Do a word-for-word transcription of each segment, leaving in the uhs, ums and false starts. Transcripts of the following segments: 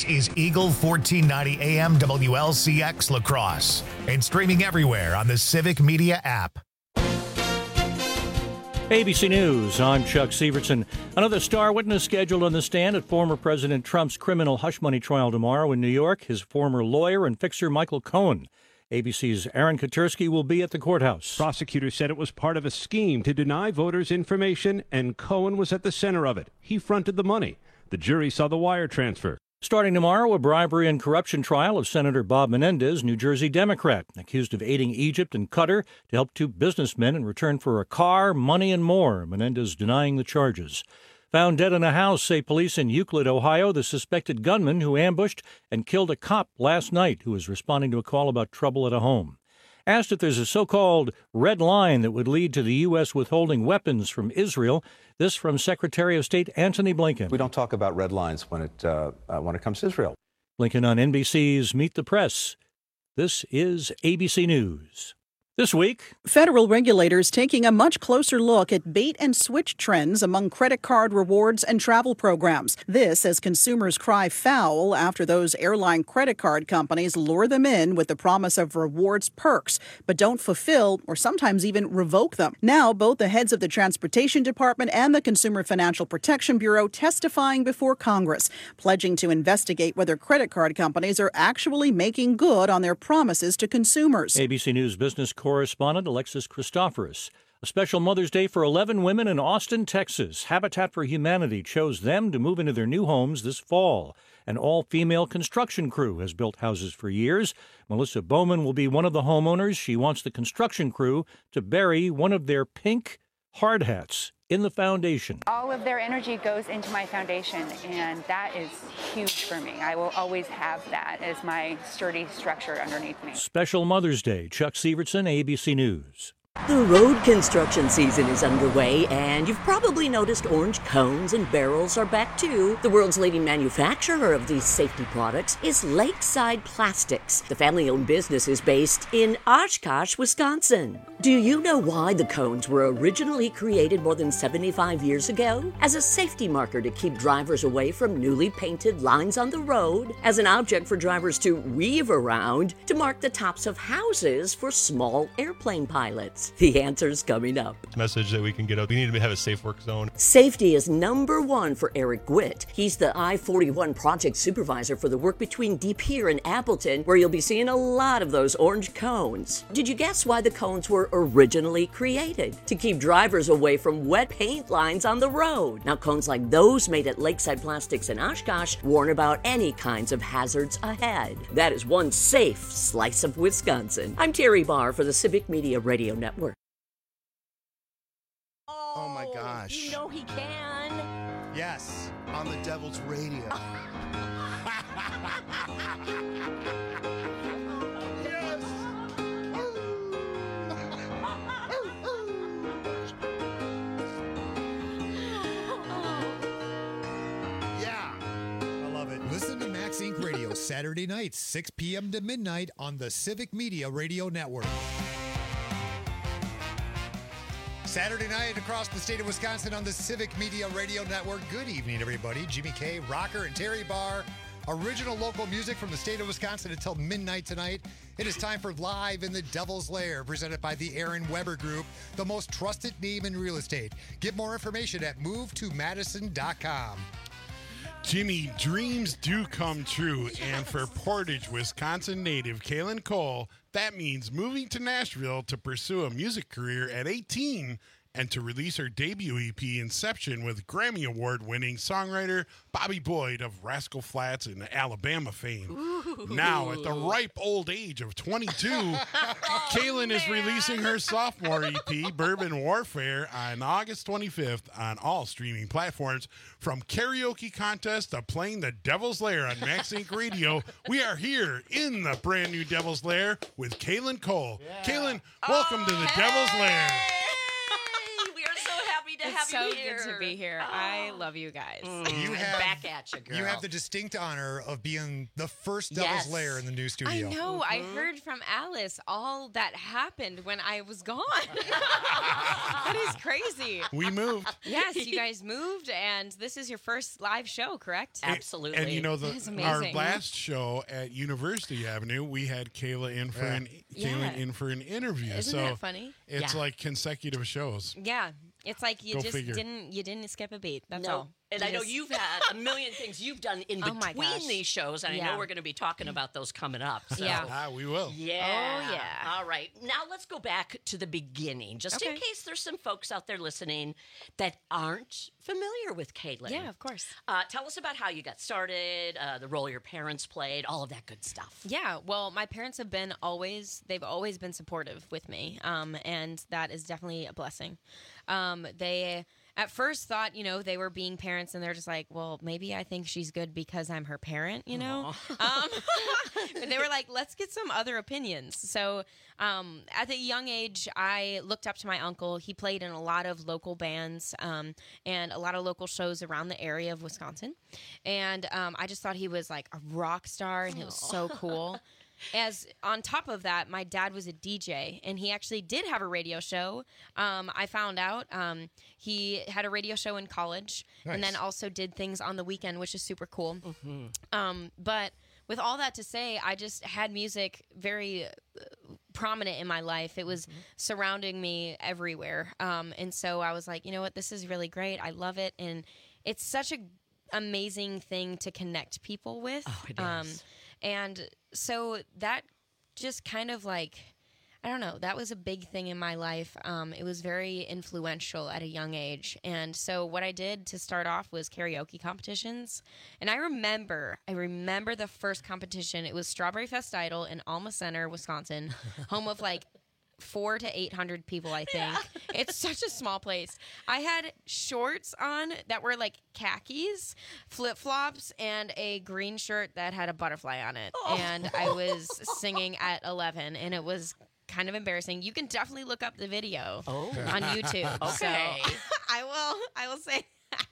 This is Eagle fourteen ninety A M W L C X La Crosse and streaming everywhere on the Civic Media app. A B C News, I'm Chuck Severson. Another star witness scheduled on the stand at former President Trump's criminal hush money trial tomorrow in New York. His former lawyer and fixer Michael Cohen. A B C's Aaron Katersky will be at the courthouse. Prosecutors said it was part of a scheme to deny voters information, and Cohen was at the center of it. He fronted the money. The jury saw the wire transfer. Starting tomorrow, a bribery and corruption trial of Senator Bob Menendez, New Jersey Democrat, accused of aiding Egypt and Qatar to help two businessmen in return for a car, money, and more. Menendez denying the charges. Found dead in a house, say police in Euclid, Ohio, the suspected gunman who ambushed and killed a cop last night who was responding to a call about trouble at a home. Asked if there's a so-called red line that would lead to the U S withholding weapons from Israel, this from Secretary of State Antony Blinken. We don't talk about red lines when it uh, uh, when it comes to Israel. Blinken on N B C's Meet the Press. This is A B C News. This week, federal regulators taking a much closer look at bait and switch trends among credit card rewards and travel programs. This as consumers cry foul after those airline credit card companies lure them in with the promise of rewards perks, but don't fulfill or sometimes even revoke them. Now, both the heads of the Transportation Department and the Consumer Financial Protection Bureau testifying before Congress, pledging to investigate whether credit card companies are actually making good on their promises to consumers. A B C News business correspondent Alexis Christoforous. A special Mother's Day for eleven women in Austin, Texas. Habitat for Humanity chose them to move into their new homes this fall. An all-female construction crew has built houses for years. Melissa Bowman will be one of the homeowners. She wants the construction crew to bury one of their pink hard hats in the foundation. All of their energy goes into my foundation, and that is huge for me. I will always have that as my sturdy structure underneath me. Special Mother's Day. Chuck Severson, A B C News. The road construction season is underway, and you've probably noticed orange cones and barrels are back too. The world's leading manufacturer of these safety products is Lakeside Plastics. The family-owned business is based in Oshkosh, Wisconsin. Do you know why the cones were originally created more than seventy-five years ago? As a safety marker to keep drivers away from newly painted lines on the road, as an object for drivers to weave around, to mark the tops of houses for small airplane pilots. The answer's coming up. Message that we can get out. We need to have a safe work zone. Safety is number one for Eric Gwitt. He's the I forty-one project supervisor for the work between De Pere and Appleton, where you'll be seeing a lot of those orange cones. Did you guess why the cones were originally created? To keep drivers away from wet paint lines on the road. Now, cones like those made at Lakeside Plastics in Oshkosh warn about any kinds of hazards ahead. That is one safe slice of Wisconsin. I'm Terry Barr for the Civic Media Radio Network. Oh my gosh. You know he can. Yes, on the Devil's Radio. Yes. Yeah. I love it. Listen to Max Inc Radio Saturday nights, six p.m. to midnight on the Civic Media Radio Network. Saturday night across the state of Wisconsin on the Civic Media Radio Network. Good evening, everybody. Jimmy K, Rocker, and Terry Barr. Original local music from the state of Wisconsin until midnight tonight. It is time for Live in the Devil's Lair, presented by the Aaron Weber Group, the most trusted name in real estate. Get more information at move to madison dot com. Jimmy, dreams do come true, and for Portage, Wisconsin native Kaylin Cole, that means moving to Nashville to pursue a music career at eighteen and to release her debut E P, Inception, with Grammy Award-winning songwriter Bobby Boyd of Rascal Flatts and Alabama fame. Ooh. Now, at the ripe old age of twenty-two, oh, Kaylin is releasing her sophomore E P, Bourbon Warfare, on August twenty-fifth on all streaming platforms. From karaoke contest to playing the Devil's Lair on Max Inc Radio, we are here in the brand new Devil's Lair with Kaylin Cole. Yeah. Kaylin, welcome oh, to the hey. Devil's Lair. To have so here. good to be here. Oh. I love you guys. Mm, You have back at you, girl. You have the distinct honor of being the first Devil's Yes. Lair in the new I studio. know. Mm-hmm. I heard from Alice all that happened when I was gone. That is crazy. We moved. Yes, you guys moved, and this is your first live show, correct? Absolutely. And you know, the That is our amazing. last show at University Avenue, we had Kayla in for Yeah. an Yeah. Kayla in for an interview. Isn't so that funny? it's Yeah. like consecutive shows. Yeah, it's like you Go just figure. didn't you didn't skip a beat. That's no. all. And You I know just- you've had a million things you've done in Oh my between gosh. these shows, and I Yeah. know we're going to be talking about those coming up. So. Yeah. Ah, we will. Yeah. Oh, yeah. All right. Now let's go back to the beginning, just in Okay. case there's some folks out there listening that aren't familiar with Caitlin. Yeah, of course. Uh, tell us about how you got started, uh, the role your parents played, all of that good stuff. Yeah, well, my parents have been always, they've always been supportive with me, um, and that is definitely a blessing. Um, they at first thought, you know, they were being parents, and they're just like, well, maybe I think she's good because I'm her parent, you know? Um, but they were like, let's get some other opinions. So um, at a young age, I looked up to my uncle. He played in a lot of local bands um, and a lot of local shows around the area of Wisconsin. And um, I just thought he was like a rock star, and he was so cool. As on top of that, my dad was a D J, and he actually did have a radio show. Um, I found out um, he had a radio show in college, and Nice. then also did things on the weekend, which is super cool. Um, but with all that to say, I just had music very uh, prominent in my life. It was surrounding me everywhere, um, and so I was like, you know what, this is really great. I love it, and it's such a amazing thing to connect people with. Oh, it Um, is. and so that just kind of like, I don't know, that was a big thing in my life. Um, it was very influential at a young age. And so what I did to start off was karaoke competitions. And I remember, I remember the first competition. It was Strawberry Fest Idol in Alma Center, Wisconsin, home of like four to eight hundred people, I think. It's such a small place. I had shorts on that were like khakis, flip flops, and a green shirt that had a butterfly on it. And I was singing at eleven, and it was kind of embarrassing. You can definitely look up the video Oh. on YouTube. Okay. So I will. I will say.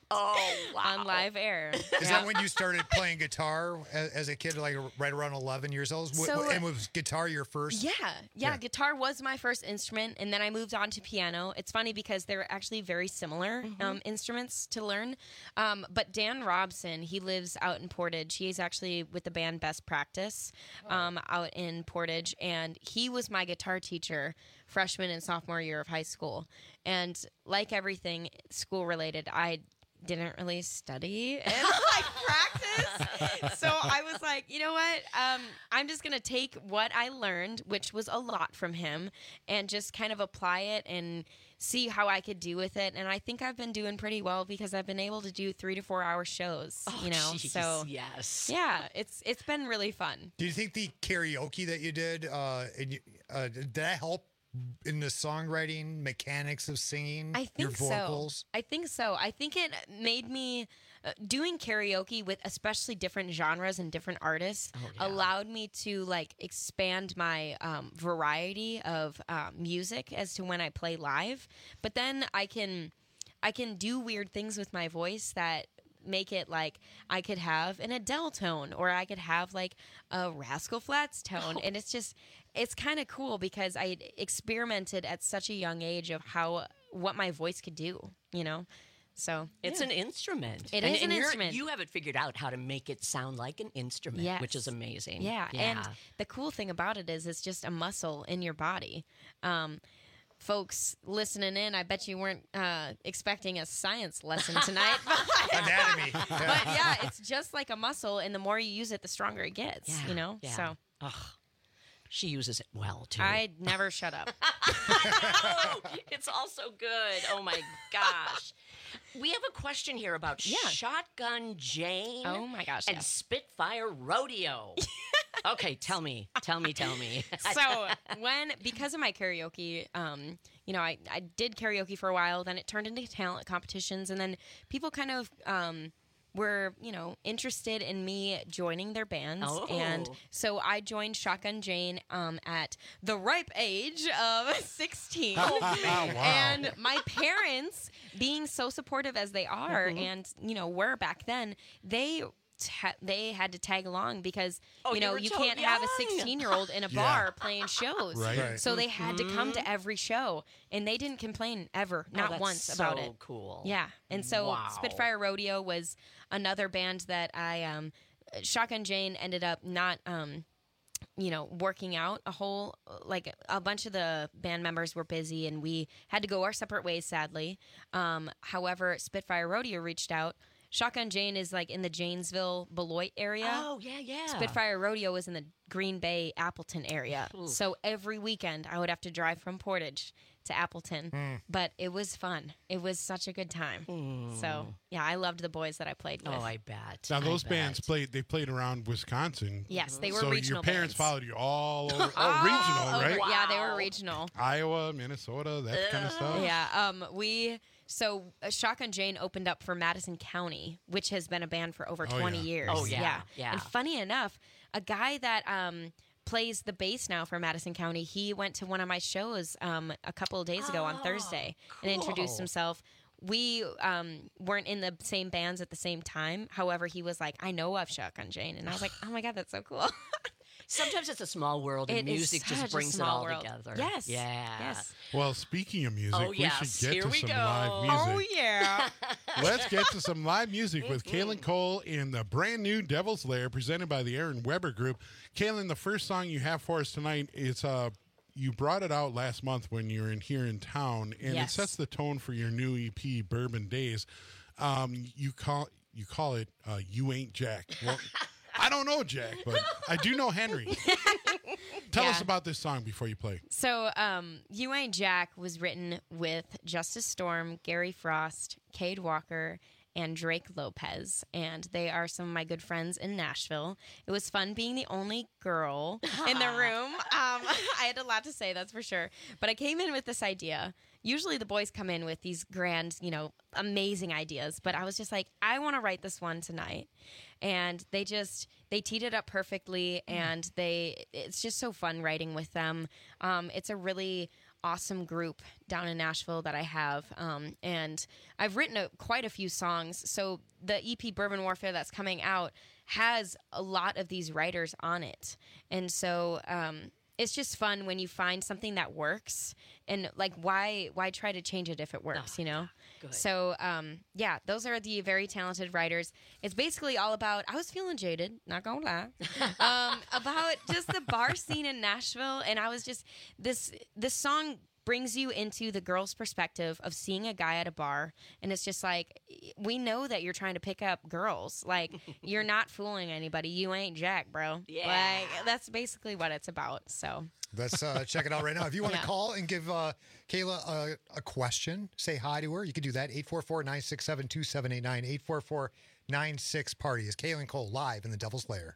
Oh, wow. On live air. Is that when you started playing guitar as, as a kid, like right around eleven years old? W- So- and was guitar your first? Yeah, yeah, Yeah. Guitar was my first instrument, and then I moved on to piano. It's funny because they're actually very similar um, instruments to learn. Um, but Dan Robson, he lives out in Portage. He's actually with the band Best Practice um, out in Portage, and he was my guitar teacher freshman and sophomore year of high school. And like everything school related, I didn't really study and like practice. So I was like, you know what? Um, I'm just going to take what I learned, which was a lot from him, and just kind of apply it and see how I could do with it. And I think I've been doing pretty well because I've been able to do three to four hour shows, Oh, you know? geez, So yes. yeah, it's, it's been really fun. Do you think the karaoke that you did, uh, and you, uh, did that help in the songwriting mechanics of singing I think your vocals? so. I think so. I think it made me uh, doing karaoke with especially different genres and different artists allowed me to like expand my um, variety of uh, music as to when I play live. But then I can I can do weird things with my voice that make it like I could have an Adele tone, or I could have like a Rascal Flatts tone. And it's just, it's kind of cool because I experimented at such a young age of how, what my voice could do, you know? So It's yeah. an instrument. It and, is and an you're- instrument. You have it figured out how to make it sound like an instrument, Yes. which is amazing. Yeah. And the cool thing about it is it's just a muscle in your body. Um, folks listening in, I bet you weren't uh, expecting a science lesson tonight. But, Anatomy. but yeah, it's just like a muscle, and the more you use it, the stronger it gets, Yeah, you know? yeah. So Ugh. She uses it well, too. I never shut up. I know. It's all so good. Oh, my gosh. We have a question here about Yeah. Shotgun Jane. Oh, my gosh, And yeah. Spitfire Rodeo. Okay, tell me. Tell me, tell me. So when, because of my karaoke, um, you know, I, I did karaoke for a while, then it turned into talent competitions, and then people kind of um, were, you know, interested in me joining their bands. Oh. And so I joined Shotgun Jane um, at the ripe age of sixteen. Oh, man. Wow. And my parents, being so supportive as they are, Mhm. and, you know, were back then, they... Ta- they had to tag along because Oh, you you know were you so can't have a young. sixteen-year-old in a Yeah. bar playing shows. Right. Right. So they had to come Mhm. to every show, and they didn't complain ever, Oh, not that's once about so it. cool. Yeah, and so Wow. Spitfire Rodeo was another band that I um, Shotgun Jane ended up not. Um, you know, working out a whole, like a bunch of the band members were busy and we had to go our separate ways, sadly. Um, however, Spitfire Rodeo reached out. Shotgun Jane is like in the Janesville, Beloit area. Oh, yeah, yeah. Spitfire Rodeo was in the Green Bay, Appleton area. Oof. So every weekend I would have to drive from Portage to Appleton. Mm. But it was fun. It was such a good time. So, yeah, I loved the boys that I played with. Oh, I bet. Now those I bands bet. played. They played around Wisconsin. Yes, they were so regional your parents bands. followed you all over. Oh, Oh, regional, over- right? Yeah, they Wow. were regional. Iowa, Minnesota, that kind of stuff. Yeah, um, we so uh, Shotgun Jane opened up for Madison County, which has been a band for over Oh, twenty yeah. years. Oh, yeah, yeah. And funny enough, a guy that um plays the bass now for Madison County, he went to one of my shows um a couple of days ago on Oh, Thursday and introduced cool. himself. We um, weren't in the same bands at the same time. However, he was like, I know of Shotgun Jane. And I was like, oh my God, that's so cool. Sometimes it's a small world, and It is music such just a brings it small all world. together. Yes. Yeah. Yes. Well, speaking of music, Oh, we yes. should get Here to we some go. live music. Oh, yeah. Let's get to some live music with Kaylin Cole in the brand new Devil's Lair presented by the Aaron Weber Group. Kaylin, the first song you have for us tonight is uh, you brought it out last month when you were in here in town, and Yes. it sets the tone for your new E P, Bourbon Days. Um, you call you call it uh, "You Ain't Jack." Well, I don't know Jack, but I do know Henry. Tell Yeah. us about this song before you play. So, um, You Ain't Jack was written with Justice Storm, Gary Frost, Cade Walker, and Drake Lopez, and they are some of my good friends in Nashville. It was fun being the only girl in the room. Um, I had a lot to say, that's for sure. But I came in with this idea. Usually the boys come in with these grand, you know, amazing ideas, but I was just like, I want to write this one tonight. And they just, they teed it up perfectly, and they, it's just so fun writing with them. Um, it's a really awesome group down in Nashville that I have. Um, and I've written a, quite a few songs. So the E P Bourbon Warfare that's coming out has a lot of these writers on it. And so um, it's just fun when you find something that works, and like, why why try to change it if it works, you know? Good. So um, yeah, those are the very talented writers. It's basically all about, I was feeling jaded, not gonna lie, um, about just the bar scene in Nashville. And I was just, this this song brings you into the girl's perspective of seeing a guy at a bar, and it's just like, we know that you're trying to pick up girls. Like, you're not fooling anybody. You ain't Jack, bro. Yeah. Like, that's basically what it's about. So Let's uh, check it out right now. If you want to Yeah. call and give uh, Kayla a, a question, say hi to her, you can do that. eight four four, nine six seven, two seven eight nine, eight four four, nine six party is Kaylin Cole live in the Devil's Lair.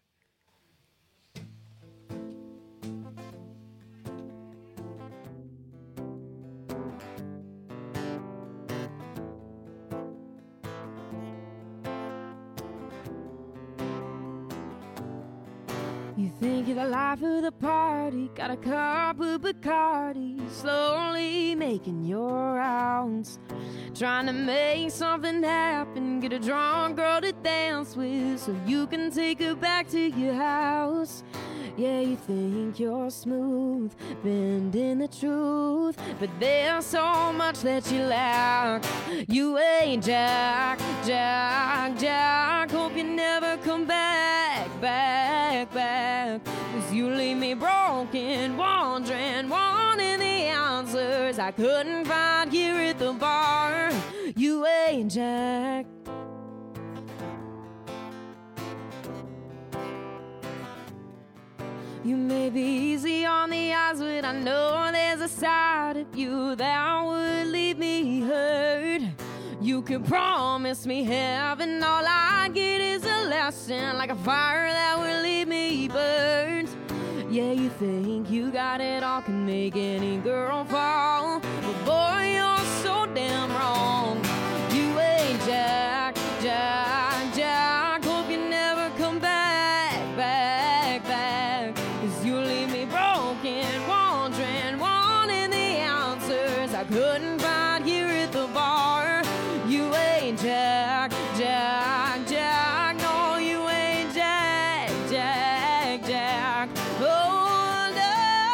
You think you're the life of the party, got a cup of Bacardi, slowly making your rounds, trying to make something happen, get a drunk girl to dance with so you can take her back to your house. Yeah, you think you're smooth, bending the truth, but there's so much that you lack. You ain't Jack, Jack, Jack. Hope you never come back, back, back. Cause you leave me broken, wondering, wanting the answers I couldn't find here at the bar. You ain't Jack. You may be easy on the eyes, but I know there's a side of you that would leave me hurt. You could promise me heaven, all I get is a lesson, like a fire that will leave me burnt. Yeah, you think you got it all, can make any girl fall, but boy, you're so damn wrong. You ain't Jack, Jack, Jack. ain't Jack. Oh, no.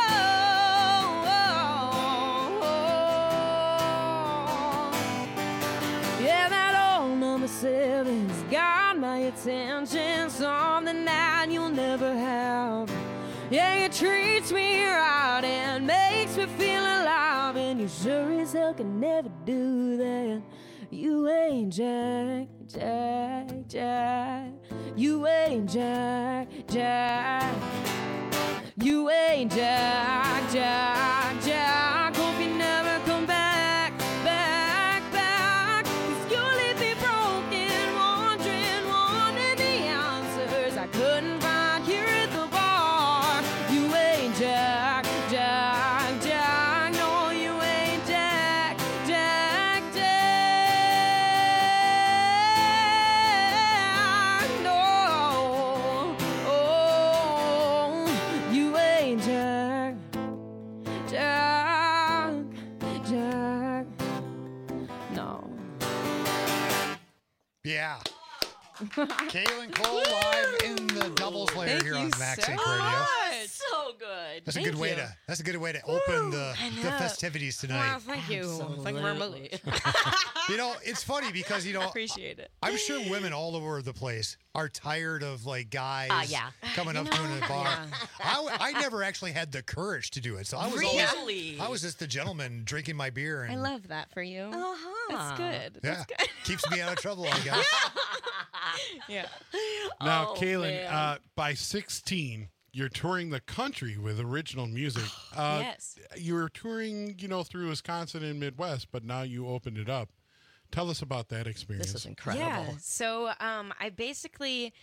Yeah, that old number seven's got my attention. Something that you'll never have. Yeah, it treats me right and makes me feel alive. And you sure as hell can never do that. You ain't Jack, Jack, Jack. You ain't Jack, Jack. You ain't Jack, Jack, Jack. Hope you never come back, back, back. 'Cause you leave me broken, wondering, wanting the answers I couldn't find here at the bar. You ain't Jack, Jack, Jack. No, you ain't Jack, Jack, Jack. No, oh, you ain't Jack, Jack, Jack. No. Yeah. Kaylin Cole live in the double player Thank here you on Max so Inc Radio. much. So good. That's a Thank good way you. to. That's a good way to open the, I the know. festivities tonight. Well, thank you. Thank you very much. You know, it's funny because you know, Appreciate it. I'm sure women all over the place are tired of like guys Uh, yeah. coming You up to know, in a bar. yeah. I, w- I never actually had the courage to do it, so I was Really? always I was just the gentleman drinking my beer and I love that for you. Uh-huh. That's good. yeah, That's good. keeps me out of trouble, I guess. Yeah. Now, Oh, Kaylin, man. uh, by sixteen, you're touring the country with original music. Uh, Yes. You were touring, you know, through Wisconsin and Midwest, but now you opened it up. Tell us about that experience. This is incredible. Yeah. So um, I basically,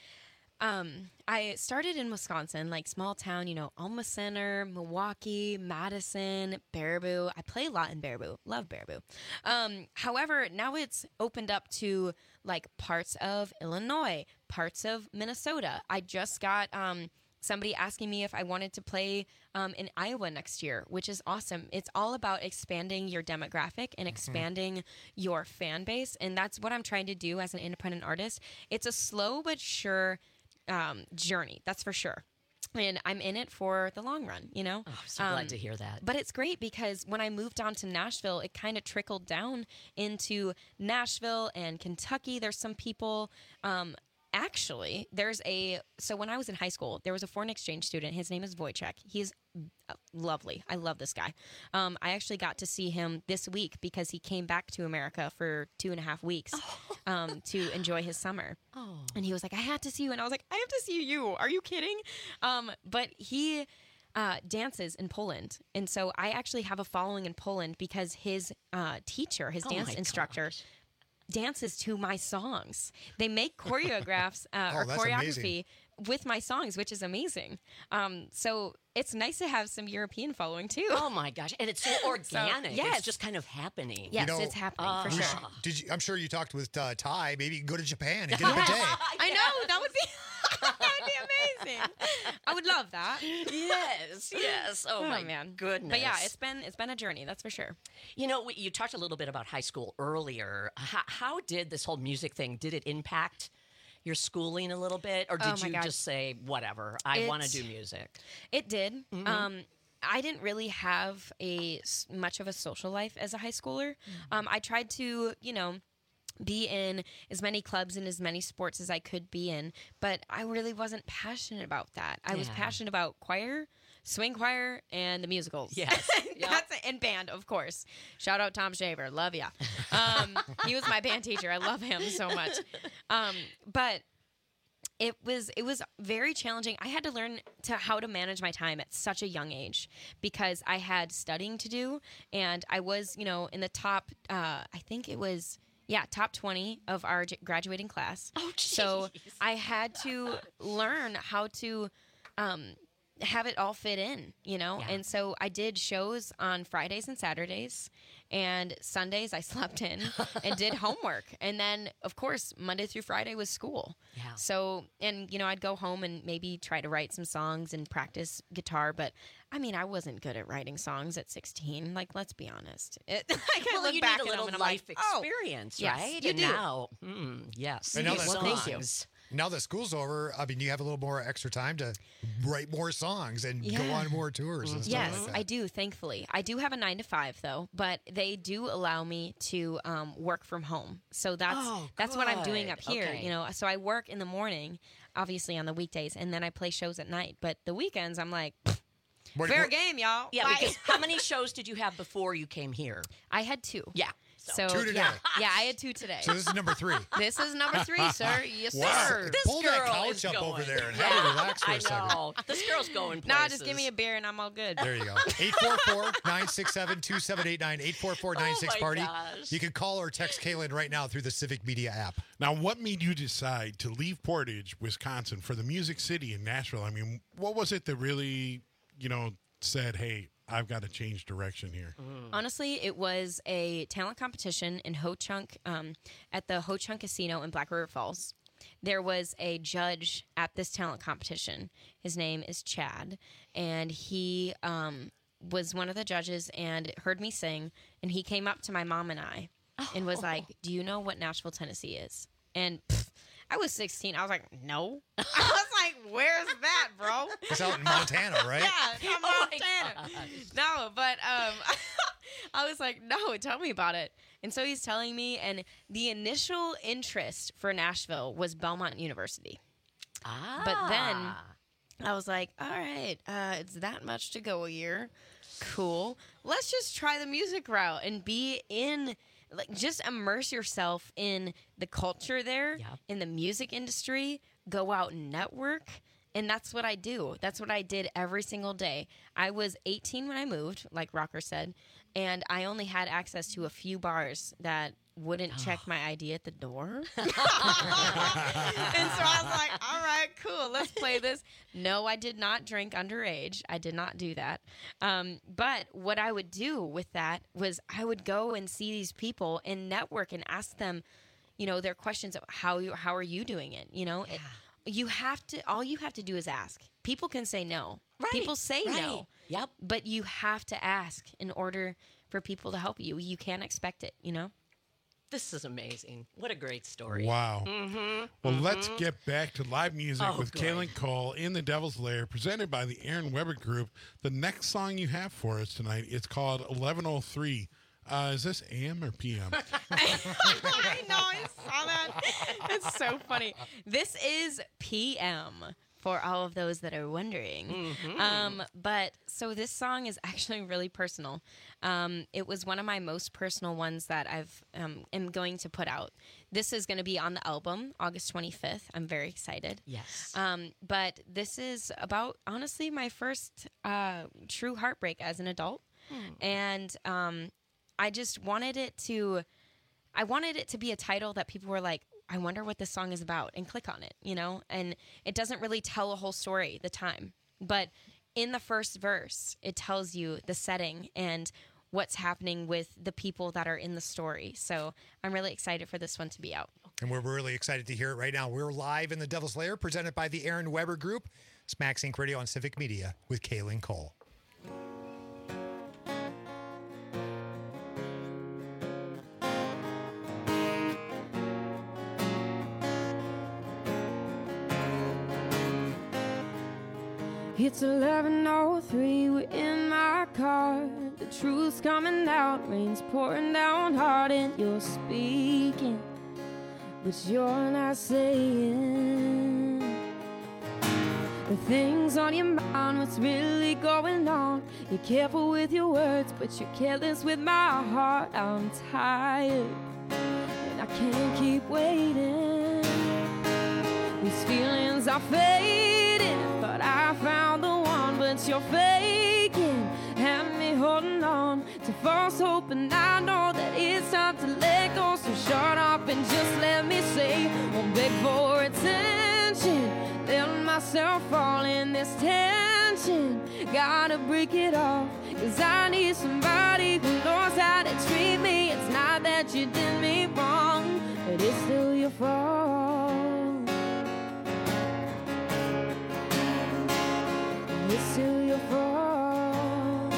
um, I started in Wisconsin, like small town, you know, Alma Center, Milwaukee, Madison, Baraboo. I play a lot in Baraboo. Love Baraboo. Um, however, now it's opened up to like parts of Illinois, parts of Minnesota. I just got um, somebody asking me if I wanted to play um, in Iowa next year, which is awesome. It's all about expanding your demographic and expanding your fan base. And that's what I'm trying to do as an independent artist. It's a slow but sure um, journey, that's for sure. And I'm in it for the long run, you know? Oh, I'm so glad to hear that. But it's great because when I moved on to Nashville, it kind of trickled down into Nashville and Kentucky. There's some people... Um, Actually, there's a so when I was in high school, there was a foreign exchange student. His name is Wojciech. He's uh, lovely. I love this guy. Um, I actually got to see him this week because he came back to America for two and a half weeks um, to enjoy his summer. Oh. And he was like, "I have to see you," and I was like, "I have to see you. Are you kidding?" Um, but he uh, dances in Poland, and so I actually have a following in Poland because his uh, teacher, his Oh dance my instructor. gosh. dances to my songs. They make choreographs uh, Oh, or that's choreography amazing. with my songs, which is amazing. Um, so it's nice to have some European following too. Oh my gosh. And it's so organic. yes. It's just kind of happening. Yes, know, it's happening for We sure. should- Did you, I'm sure you talked with uh, Ty. Maybe you can go to Japan and get a bidet. I know that would be that would be amazing. I would love that. Yes, yes. Oh, Oh, my man. goodness. But yeah, it's been it's been a journey, that's for sure. You know, we- you talked a little bit about high school earlier. How, how did this whole music thing, did it impact your schooling a little bit? Or Oh, did my you God. just say, whatever, I want to It's- do music? It did. Mhm. Um, I didn't really have a s- much of a social life as a high schooler. Um, I tried to, you know, be in as many clubs and as many sports as I could be in, but I really wasn't passionate about that. I was Yeah. passionate about choir, swing choir, and the musicals. Yes. Yep. That's it. And band, of course. Shout out Tom Shaver. Love ya. Um, he was my band teacher. I love him so much. Um, but it was it was very challenging. I had to learn to how to manage my time at such a young age because I had studying to do, and I was, you know, in the top. Uh, I think it was yeah, top twenty of our j- graduating class. Oh, so jeez. I had to learn how to um, have it all fit in, you know. Yeah. And so I did shows on Fridays and Saturdays, and Sundays I slept in and did homework, and then of course Monday through Friday was school. Yeah. So, and you know, I'd go home and maybe try to write some songs and practice guitar, but I mean, I wasn't good at writing songs at sixteen. Like, let's be honest. It, like, I Well, look you back need a at them little and I'm life like, oh, experience, yes, right? you and do. now, mm, yes. And now these that's Well, thank you. songs now that school's over, I mean, you have a little more extra time to write more songs and go Yeah. on more tours and stuff Yes, like that. I do, thankfully. I do have a nine to five though, but they do allow me to um, work from home. So that's Oh, that's what I'm doing up good. here. Okay. You know, so I work in the morning, obviously on the weekdays, and then I play shows at night. But the weekends, I'm like, What- fair what- game, y'all. Yeah, Bye. because how many shows did you have before you came here? I had two. Yeah. So Two today. yeah, yeah, I had two today. So this is number three. This is number three, sir. Yes, Wow. sir. This Pull that girl couch is up going. over there and Yeah, have her relax for a I second. know. This girl's going places. Nah, just give me a beer and I'm all good. There you go. eight four four, nine six seven, two seven eight nine, eight four four, nine six Oh, my party. gosh. You can call or text Kaylin right now through the Civic Media app. Now, what made you decide to leave Portage, Wisconsin, for the Music City in Nashville? I mean, what was it that really, you know, said, hey, I've got to change direction here? Honestly, it was a talent competition in Ho Chunk, um, at the Ho Chunk Casino in Black River Falls. There was a judge at this talent competition. His name is Chad, and he um, was one of the judges and heard me sing, and he came up to my mom and I and was like, do you know what Nashville, Tennessee is? And pff, I was sixteen. I was like, no. I was like, where's that, bro? It's out in Montana, right? Yeah, it's in Oh my Montana. No, but um, I was like, no, tell me about it. And so he's telling me, and the initial interest for Nashville was Belmont University. Ah. But then I was like, all right, uh, it's that much to go a year. Cool. Let's just try the music route and be in, like, just immerse yourself in the culture there, Yeah. in the music industry, go out and network. And that's what I do. That's what I did every single day. I was eighteen when I moved, like Rocker said, and I only had access to a few bars that wouldn't check my I D at the door. And so I was like, all right, cool, let's play this. No, I did not drink underage. I did not do that. Um, but what I would do with that was I would go and see these people and network and ask them, you know, their questions of how you, how are you doing it? You know, it, you have to, all you have to do is ask. People can say no. Right, People say right. no. Yep. But you have to ask in order for people to help you. You can't expect it, you know? This is amazing. What a great story. Wow. Mm-hmm. Well, let's get back to live music Oh, with good. Kaylin Cole in the Devil's Lair, presented by the Aaron Weber Group. The next song you have for us tonight, it's called eleven oh three. Uh, is this A M or P M? I know, I saw that. It's so funny. This is P M for all of those that are wondering. Mm-hmm. Um, but so this song is actually really personal. Um, it was one of my most personal ones that I've um, am going to put out. This is going to be on the album August twenty-fifth. I'm very excited. Yes. Um, but this is about, honestly, my first uh, true heartbreak as an adult. And um, I just wanted it to, I wanted it to be a title that people were like, I wonder what this song is about, and click on it, you know? And it doesn't really tell a whole story, the time. But in the first verse, it tells you the setting and what's happening with the people that are in the story. So I'm really excited for this one to be out. And we're really excited to hear it right now. We're live in the Devil's Lair, presented by the Aaron Weber Group. Smack Sync Radio on Civic Media with Kaylin Cole. It's eleven oh three, we're in my car. The truth's coming out, rain's pouring down hard, and you're speaking, but you're not saying the things on your mind, what's really going on. You're careful with your words, but you're careless with my heart. I'm tired, and I can't keep waiting. These feelings are fading. Thought I found the one, but you're faking. Have me holding on to false hope, and I know that it's time to let go. So shut up and just let me say, won't beg for attention. Let myself fall in this tension. Gotta break it off, cause I need somebody who knows how to treat me. It's not that you did me wrong, but it's still your fault. It's still your fault.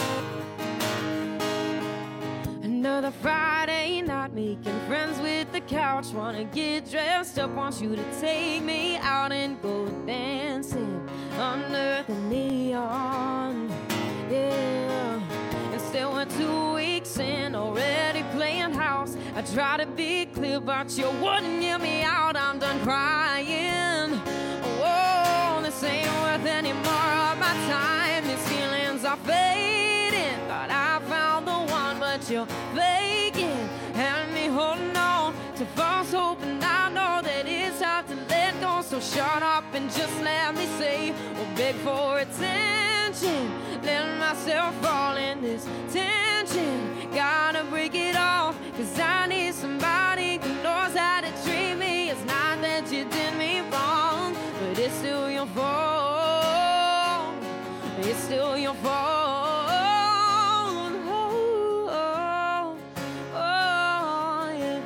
Another Friday night, making friends with the couch, wanna get dressed up, want you to take me out and go dancing under the neon. Yeah, and still we're two weeks in, already playing house. I try to be clear, but you wouldn't hear me out. I'm done crying. Oh, this ain't worth any more of my time. These feelings are fading. Thought I found the one, but you're faking. And me holding on to false hope, and I know that it's hard to let go. So shut up and just let me say, or beg for attention. Let myself fall in this tension. Gotta break it off, cause I need somebody who knows how to treat me. It's not that you did me wrong, but it's still your fault. It's still your fault. Oh, oh, oh, yeah.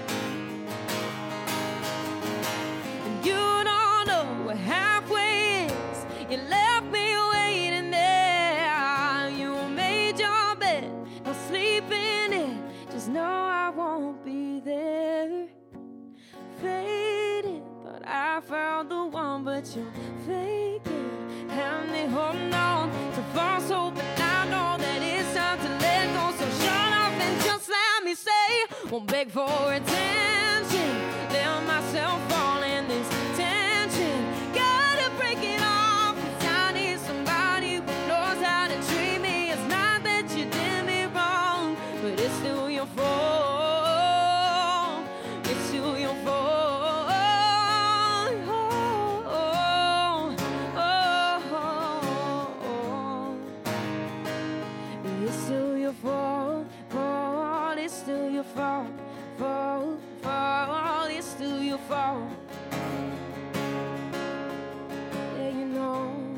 And you don't know what halfway is. You left me waiting there. You made your bed, no sleep in it. Just know I won't be there. Fading, thought I found the one, but you're faking. And they holding on to false hope, and I know that it's time to let go. So shut up and just let me say, won't beg for attention. Let myself fall in this tension. Gotta break it off, cause I need somebody who knows how to treat me. It's not that you did me wrong, but it's still your fault. It's still your fault. Fault, fault, it's still your fault. Fault, fault, it's still your fault. Yeah, you know.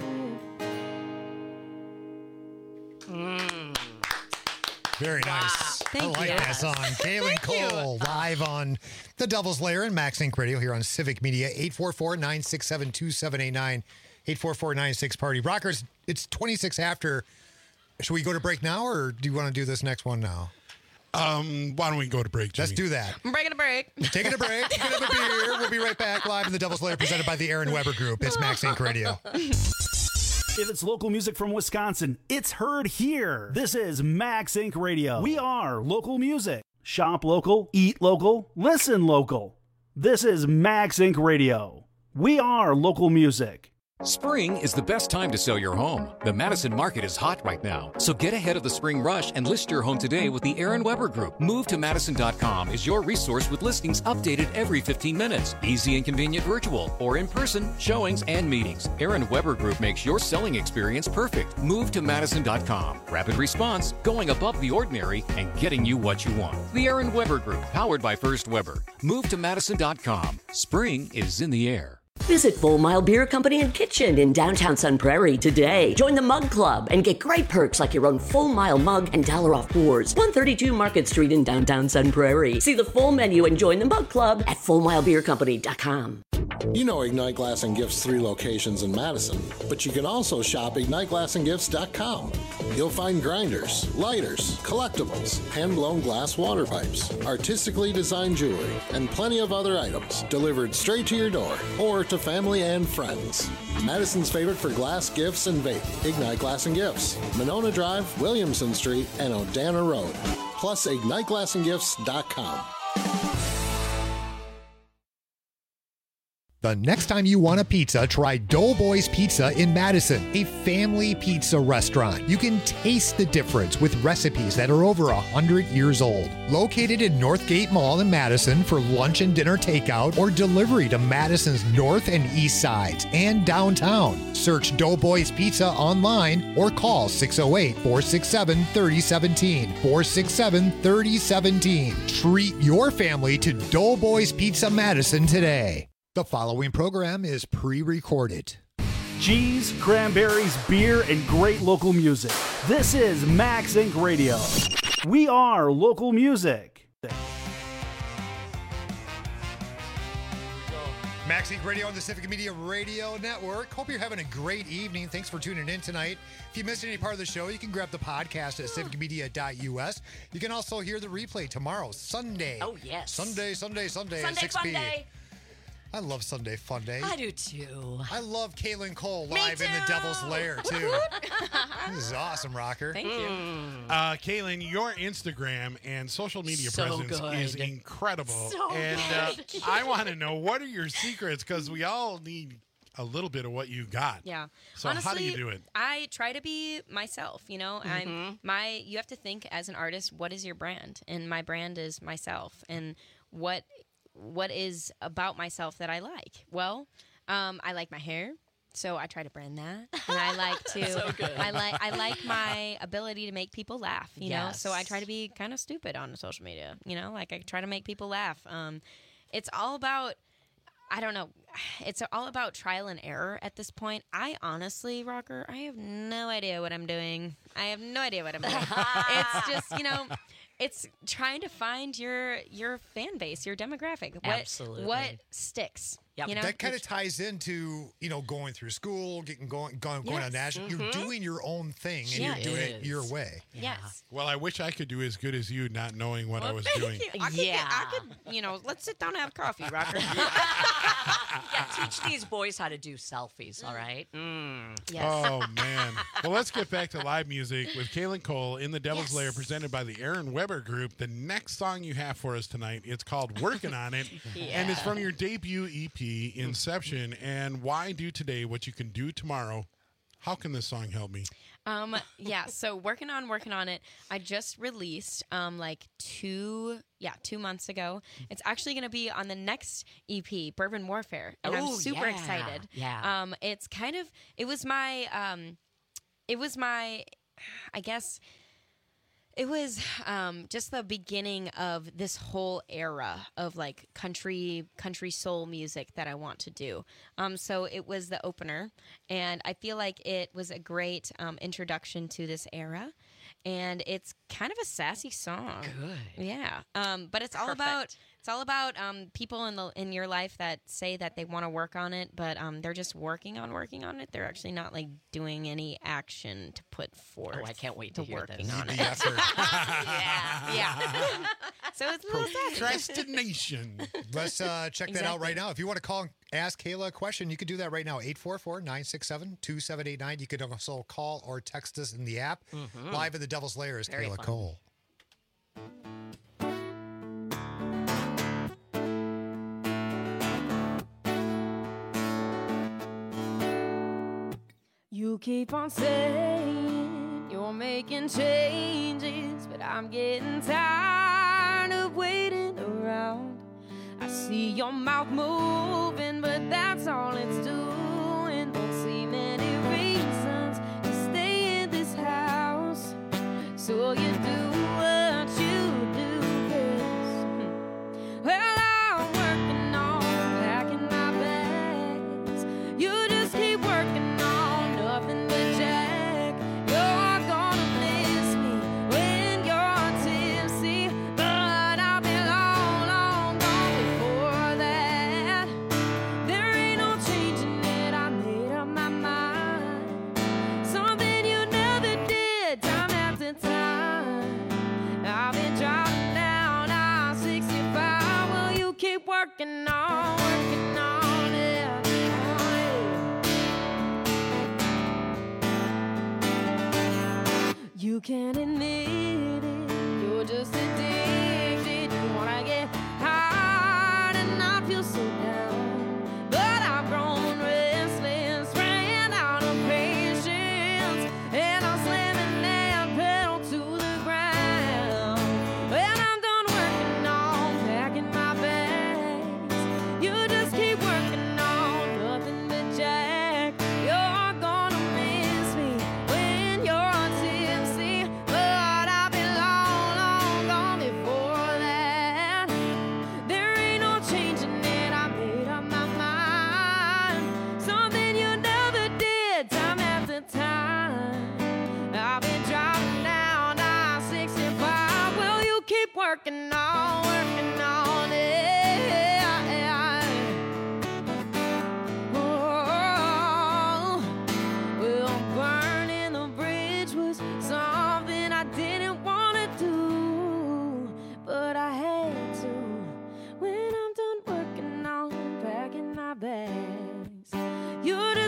Mm. Very nice. Thank I like you. that song. Kaylin Cole live on the Devil's Lair and Max Inc Radio here on Civic Media. eight four four, nine six seven, two seven eight nine. eight four four, nine six party. Rockers, it's twenty-six after. Should we go to break now, or do you want to do this next one now? Um, why don't we go to break, Jimmy? Let's do that. I'm breaking a break. Taking a break. Get have a beer. We'll be right back live in the Devil's Lair presented by the Aaron Weber Group. It's Max Inc Radio. If it's local music from Wisconsin, it's heard here. This is Max Inc Radio. We are local music. Shop local, eat local, listen local. This is Max Inc Radio. We are local music. Spring is the best time to sell your home. The Madison market is hot right now, so get ahead of the spring rush and list your home today with the Aaron Weber Group. Move to Madison dot com is your resource with listings updated every fifteen minutes. Easy and convenient virtual or in-person showings and meetings. Aaron Weber Group makes your selling experience perfect. Move to Madison dot com. Rapid response, going above the ordinary, and getting you what you want. The Aaron Weber Group, powered by First Weber. Move to Madison dot com. Spring is in the air. Visit Full Mile Beer Company and Kitchen in downtown Sun Prairie today. Join the Mug Club and get great perks like your own Full Mile mug and dollar off pours. one thirty-two Market Street in downtown Sun Prairie. See the full menu and join the Mug Club at full mile beer company dot com. You know Ignite Glass and Gifts' three locations in Madison, but you can also shop ignite glass and gifts dot com. You'll find grinders, lighters, collectibles, hand-blown glass water pipes, artistically designed jewelry, and plenty of other items delivered straight to your door or to family and friends. Madison's favorite for glass, gifts, and vape, Ignite Glass and Gifts, Monona Drive, Williamson Street, and Odana Road. Plus ignite glass and gifts dot com. The next time you want a pizza, try Doughboys Pizza in Madison, a family pizza restaurant. You can taste the difference with recipes that are over one hundred years old. Located in Northgate Mall in Madison for lunch and dinner takeout or delivery to Madison's north and east sides and downtown. Search Doughboys Pizza online or call six oh eight, four six seven, three oh one seven, four six seven, three oh one seven. Treat your family to Doughboys Pizza Madison today. The following program is pre-recorded. Cheese, cranberries, beer, and great local music. This is Max Inc Radio. We are local music. Max Inc Radio on the Civic Media Radio Network. Hope you're having a great evening. Thanks for tuning in tonight. If you missed any part of the show, you can grab the podcast at civic media dot U S. You can also hear the replay tomorrow, Sunday. Oh, yes. Sunday, Sunday, Sunday, Sunday at six Fun p.m. Day. I love Sunday Fun Day. I do too. I love Kaylin Cole Me live in the too. Devil's Lair, too. This is awesome, Rocker. Thank you. Uh, Kaylin, your Instagram and social media So presence good. is incredible. So and uh, good. I want to know, what are your secrets? Because we all need a little bit of what you got. Yeah. So Honestly, how do you do it? I try to be myself, you know. I'm my you have to think as an artist, what is your brand? And my brand is myself. And what what is about myself that I like? Well, um, I like my hair. So I try to brand that, and I like to. So good. I like I like my ability to make people laugh. You know, so I Yes. try to be kind of stupid on social media. You know, like I try to make people laugh. Um, it's all about. I don't know. It's all about trial and error at this point. I honestly, Rocker, I have no idea what I'm doing. I have no idea what I'm doing. It's just, you know, it's trying to find your your fan base, your demographic. What, Absolutely. What sticks? Yep. You know, That kind of ties into, you know, going through school, getting going, going, going on Yes. national. You're Mhm. doing your own thing, and Yeah, you're doing it it your is. way. Yes. Well, I wish I could do as good as you, not knowing what I was Thank doing. you. I could, Yeah. get- I could, you know, let's sit down and have coffee, Rocker. Yeah, teach these boys how to do selfies, all right? Mm. Yes. Oh, man. Well, let's get back to live music with Kaylin Cole in the Devil's Yes. Lair, presented by the Aaron Weber Group. The next song you have for us tonight, it's called Working on It, and it's from your debut E P, Inception. And why do today what you can do tomorrow? How can this song help me? Um, yeah, so working on working on it. I just released um like two yeah, two months ago. It's actually gonna be on the next E P, Bourbon Warfare. And I'm Oh, super yeah. excited. Yeah. Um, it's kind of it was my um it was my I guess it was um, just the beginning of this whole era of like country country soul music that I want to do. Um, so it was the opener, and I feel like it was a great um, introduction to this era. And it's kind of a sassy song. Good. Yeah. Um, but it's all Perfect. about it's all about um, people in the in your life that say that they want to work on it, but um, they're just working on working on it. They're actually not like doing any action to put forth. Oh, I can't wait to to hear working this. on The it. effort. yeah. Yeah. So it's a little sassy. Procrastination. Let's uh, check that out Exactly. right now. If you want to call and ask Kayla a question, you can do that right now. eight four four, nine six seven, two seven eight nine. You can also call or text us in the app. Mhm. Live in the Devil's Lair is Very Kayla fun. Cole. You keep on saying you're making changes, but I'm getting tired of waiting around. I see your mouth moving, but that's all it's doing. Don't see many reasons to stay in this house, so you do what you do best. Well, I'm working on packing my bags. You just keep working on nothing but Jack. You're gonna miss me when you're tipsy, but I'll be long, long gone before that. There ain't no changing it, I made up my mind. Something you never did, time after time. I've been driving down I sixty-five. Will you keep working on, working on it, on it? You can't admit it, you're just addicted. You wanna get high and not feel so down. But I've grown restless, ran out of patience, and I'm slamming that pedal to the ground. When I'm done working on packing my bags, you just keep working on nothing but Jack. You're gonna miss me when you're tipsy, but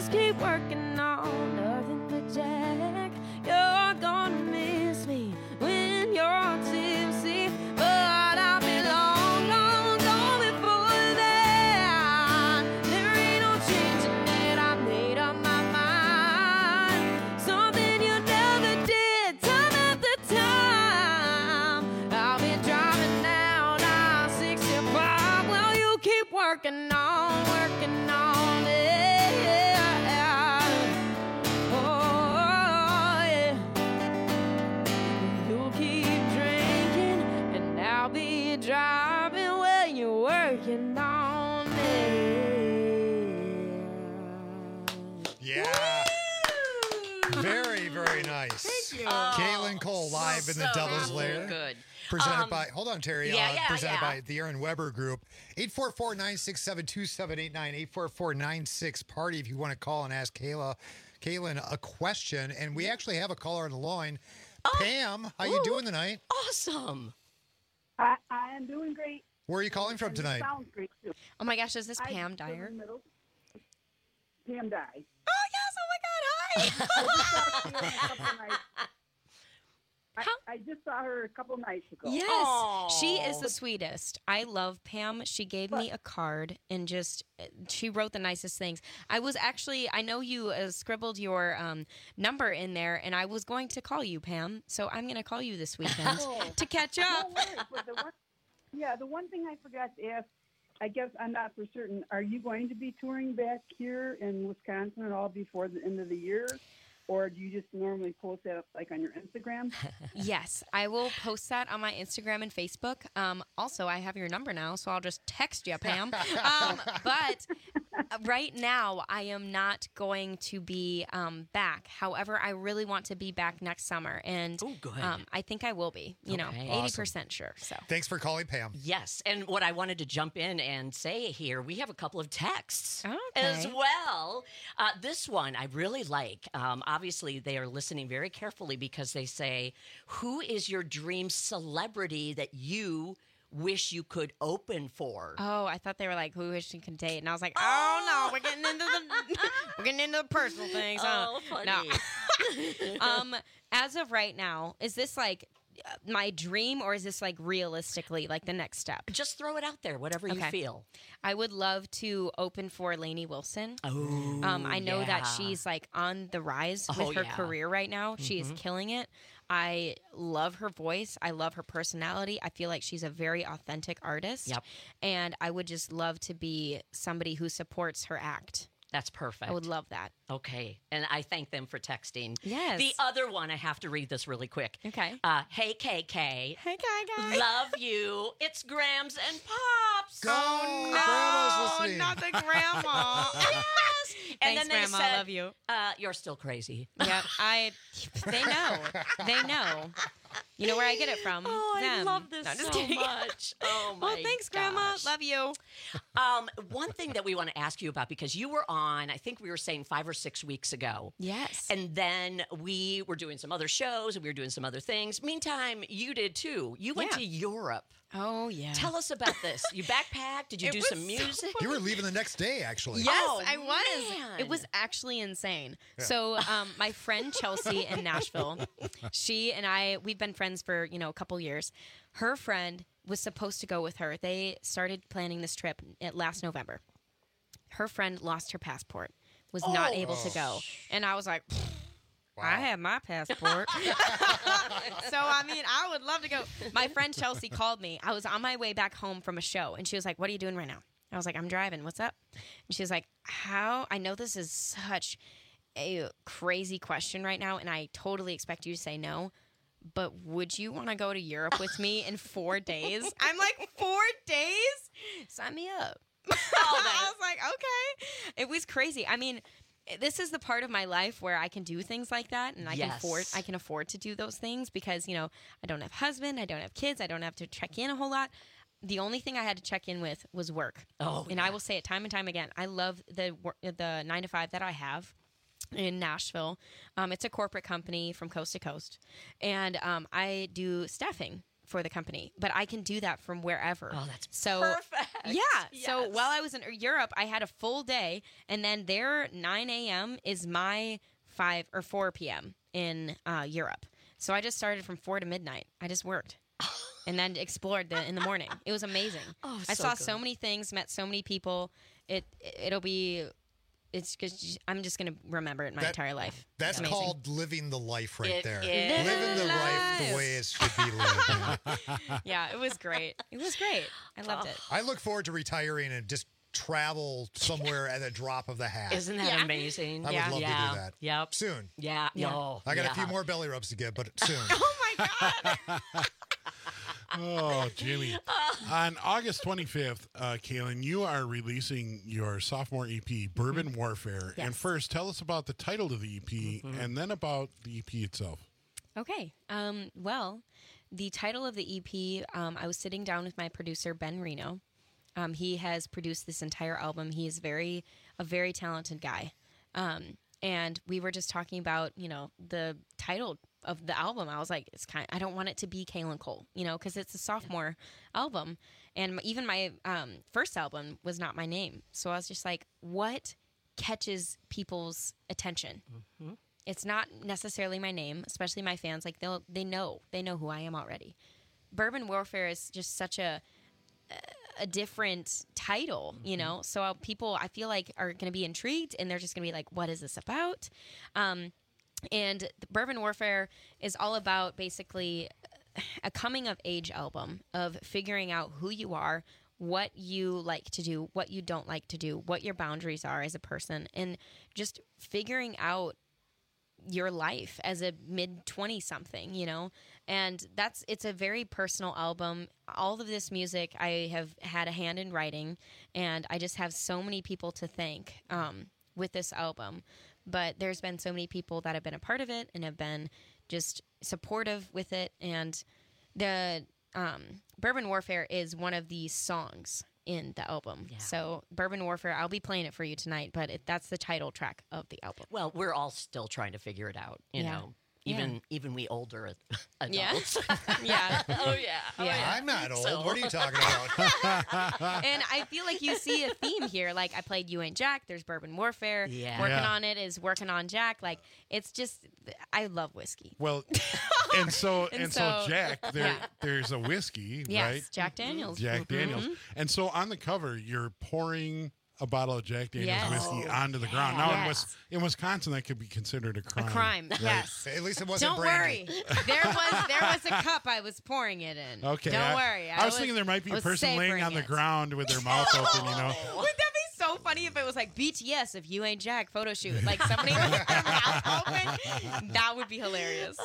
just keep working on nothing but Jack. You're gonna miss me when you're tipsy, but I'll be long, long gone before that. There ain't no changing it, I made up my mind. Something you never did, time after time. I'll be driving down I sixty-five while you keep working on, working on it. Oh, yeah. You'll keep drinking and I'll be driving when you're working on it. Yeah. Very, very nice. Thank you. Kaylin Cole live so, in the Devil's so Lair. good. Presented Um, by, hold on, Terry. yeah, uh, yeah, presented yeah. by the Aaron Weber Group. eight four four, nine six seven, two seven eight nine, eight four four, nine six party if you want to call and ask Kayla, Kaylin a question. And we actually have a caller on the line. Pam, how you Ooh. doing tonight? Awesome. I, I am doing great. Where are you calling from And it tonight? Sounds great too. Oh my gosh, is this I Pam live in Dyer? the middle. Pam Dye. Oh yes! Oh my God! Hi. I, I just saw her a couple nights ago. Yes, she is the sweetest. I love Pam. She gave me a card and just she wrote the nicest things. I was actually I know you uh, scribbled your um, number in there, and I was going to call you, Pam. So I'm going to call you this weekend Oh. to catch up. No worries, but the one, yeah, the one thing I forgot to ask, I guess I'm not for certain, are you going to be touring back here in Wisconsin at all before the end of the year? Or do you just normally post that up, like on your Instagram? Yes, I will post that on my Instagram and Facebook. Um, also, I have your number now, so I'll just text you, Pam. Um, but right now, I am not going to be um, back. However, I really want to be back next summer, and Ooh, good. Um, I think I will be. You know, Okay. eighty percent sure. So Thanks for calling, Pam. Yes, and what I wanted to jump in and say here, we have a couple of texts Okay. as well. Uh, this one I really like. Um, obviously, they are listening very carefully because they say, "Who is your dream celebrity that you wish you could open for?" Oh, I thought they were like, who wish you could date? And I was like, oh, no, we're getting into the we're getting into the personal things. Huh? Oh, funny. No. um, as of right now, is this like uh, my dream, or is this like realistically like the next step? Just throw it out there, whatever you Okay. feel. I would love to open for Lainey Wilson. Oh, Um, I know that yeah. she's like on the rise with Oh, her yeah. career right now. She is Mhm. killing it. I love her voice. I love her personality. I feel like she's a very authentic artist. Yep. And I would just love to be somebody who supports her act. That's perfect. I would love that. Okay, and I thank them for texting. Yes. The other one, I have to read this really quick. Okay. Uh, hey, K K. Hey, K K. Love you. It's Grams and Pops. Oh, no, Grandma's listening. not the grandma. Yes. And Thanks, then they Grandma. said, I love you. Uh, you're still crazy. Yeah, I. They know. They know. You know where I get it from? Oh, I Them. love this No, I'm so just kidding. much. Oh, my Well, thanks, Grandma. gosh. Love you. Um, one thing that we want to ask you about, because you were on, I think we were saying five or six weeks ago. Yes. And then we were doing some other shows and we were doing some other things. Meantime, you did too. You went Yeah. to Europe. Oh, yeah. Tell us about this. You backpacked? Did you It do was some so music? You were leaving the next day, actually. Yes, Oh, I was. man. It was actually insane. Yeah. So, um, my friend Chelsea in Nashville, she and I, we've been friends for, you know, a couple years. Her friend was supposed to go with her. They started planning this trip at last November. Her friend lost her passport, was not Oh. able to go. And I was like, Wow. I have my passport. So, I mean, I would love to go. My friend Chelsea called me. I was on my way back home from a show, and she was like, what are you doing right now? I was like, I'm driving. What's up? And she was like, how? I know this is such a crazy question right now, and I totally expect you to say no, but would you want to go to Europe with me in four days? I'm like, four days? Sign me up. I was like, okay. It was crazy. I mean, this is the part of my life where I can do things like that, and I can Yes. afford I can afford to do those things because, you know, I don't have a husband, I don't have kids, I don't have to check in a whole lot. The only thing I had to check in with was work. Oh, and I will say it time and time again. I love the wor- the nine to five that I have in Nashville. Um, it's a corporate company from coast to coast, and um, I do staffing for the company, but I can do that from wherever. Oh, that's so perfect. Yeah. So Yes. while I was in Europe, I had a full day, and then their nine a.m. is my five or four p.m. in uh, Europe. So I just started from four to midnight. I just worked. And then explored the, in the morning. It was amazing. Oh, I so saw good. so many things, met so many people. It it'll be, it's because I'm just gonna remember it my That- entire life. That's It's amazing. called living the life right It there. is. Living the life the Life. way it should be lived. Yeah, it was great. It was great. I loved it. I look forward to retiring and just travel somewhere at the drop of the hat. Isn't that Yeah. amazing? I would yeah. love yeah. to do that. Yep. Soon. Yeah. Yeah. Oh, I got yeah. a few more belly rubs to give, but soon. Oh, Jimmy. On August twenty-fifth, uh, Kaylin, you are releasing your sophomore E P, Bourbon Warfare. And Yes. first, tell us about the title of the E P and then about the E P itself. Okay. Um, well, the title of the E P, um, I was sitting down with my producer, Ben Reno. Um, he has produced this entire album. He is very, a very talented guy. Um, and we were just talking about, you know, the title of the album. I was like, it's kind I don't want it to be Kaylin Cole, you know, because it's a sophomore album. And even my um, first album was not my name. So I was just like, what catches people's attention? Mm-hmm. It's not necessarily my name, especially my fans. Like they'll they know they know who I am already. Bourbon Warfare is just such a a different title, you know. So uh, people I feel like are going to be intrigued, and they're just going to be like, "What is this about?" Um, and the Bourbon Warfare is all about basically a coming of age album of figuring out who you are, what you like to do, what you don't like to do, what your boundaries are as a person, and just figuring out your life as a mid twenty something, you know. And that's it's a very personal album. All of this music I have had a hand in writing, and I just have so many people to thank um, with this album. But there's been so many people that have been a part of it and have been just supportive with it. And the um, Bourbon Warfare is one of the songs in the album. So Bourbon Warfare, I'll be playing it for you tonight, but it, that's the title track of the album. Well, we're all still trying to figure it out, you Yeah. know. Even Yeah. even we older ad- Yeah. adults. Yeah. Oh yeah. Oh, Yeah. I'm not old. So- What are you talking about? And I feel like you see a theme here. Like I played You Ain't Jack. There's Bourbon Warfare. Yeah. Working Yeah. on it is working on Jack. Like it's just, I love whiskey. Well, and so and, And so, so- Jack, there yeah. there's a whiskey, Yes, right? Jack Daniels. Jack Mhm. Daniels. And so on the cover, you're pouring a bottle of Jack Daniels Yes. whiskey Oh, onto the ground. Now, in, yes. Wis- in Wisconsin, that could be considered a crime. A crime, right? yes. At least it wasn't Don't brandy. worry. There was there was a cup I was pouring it in. Okay. Don't I, worry. I, was, thinking there might be I a was person laying savoring on the it. ground with their mouth open, you know. Wouldn't that be so funny if it was like B T S if You Ain't Jack photo shoot? Like somebody with their mouth open? That would be hilarious.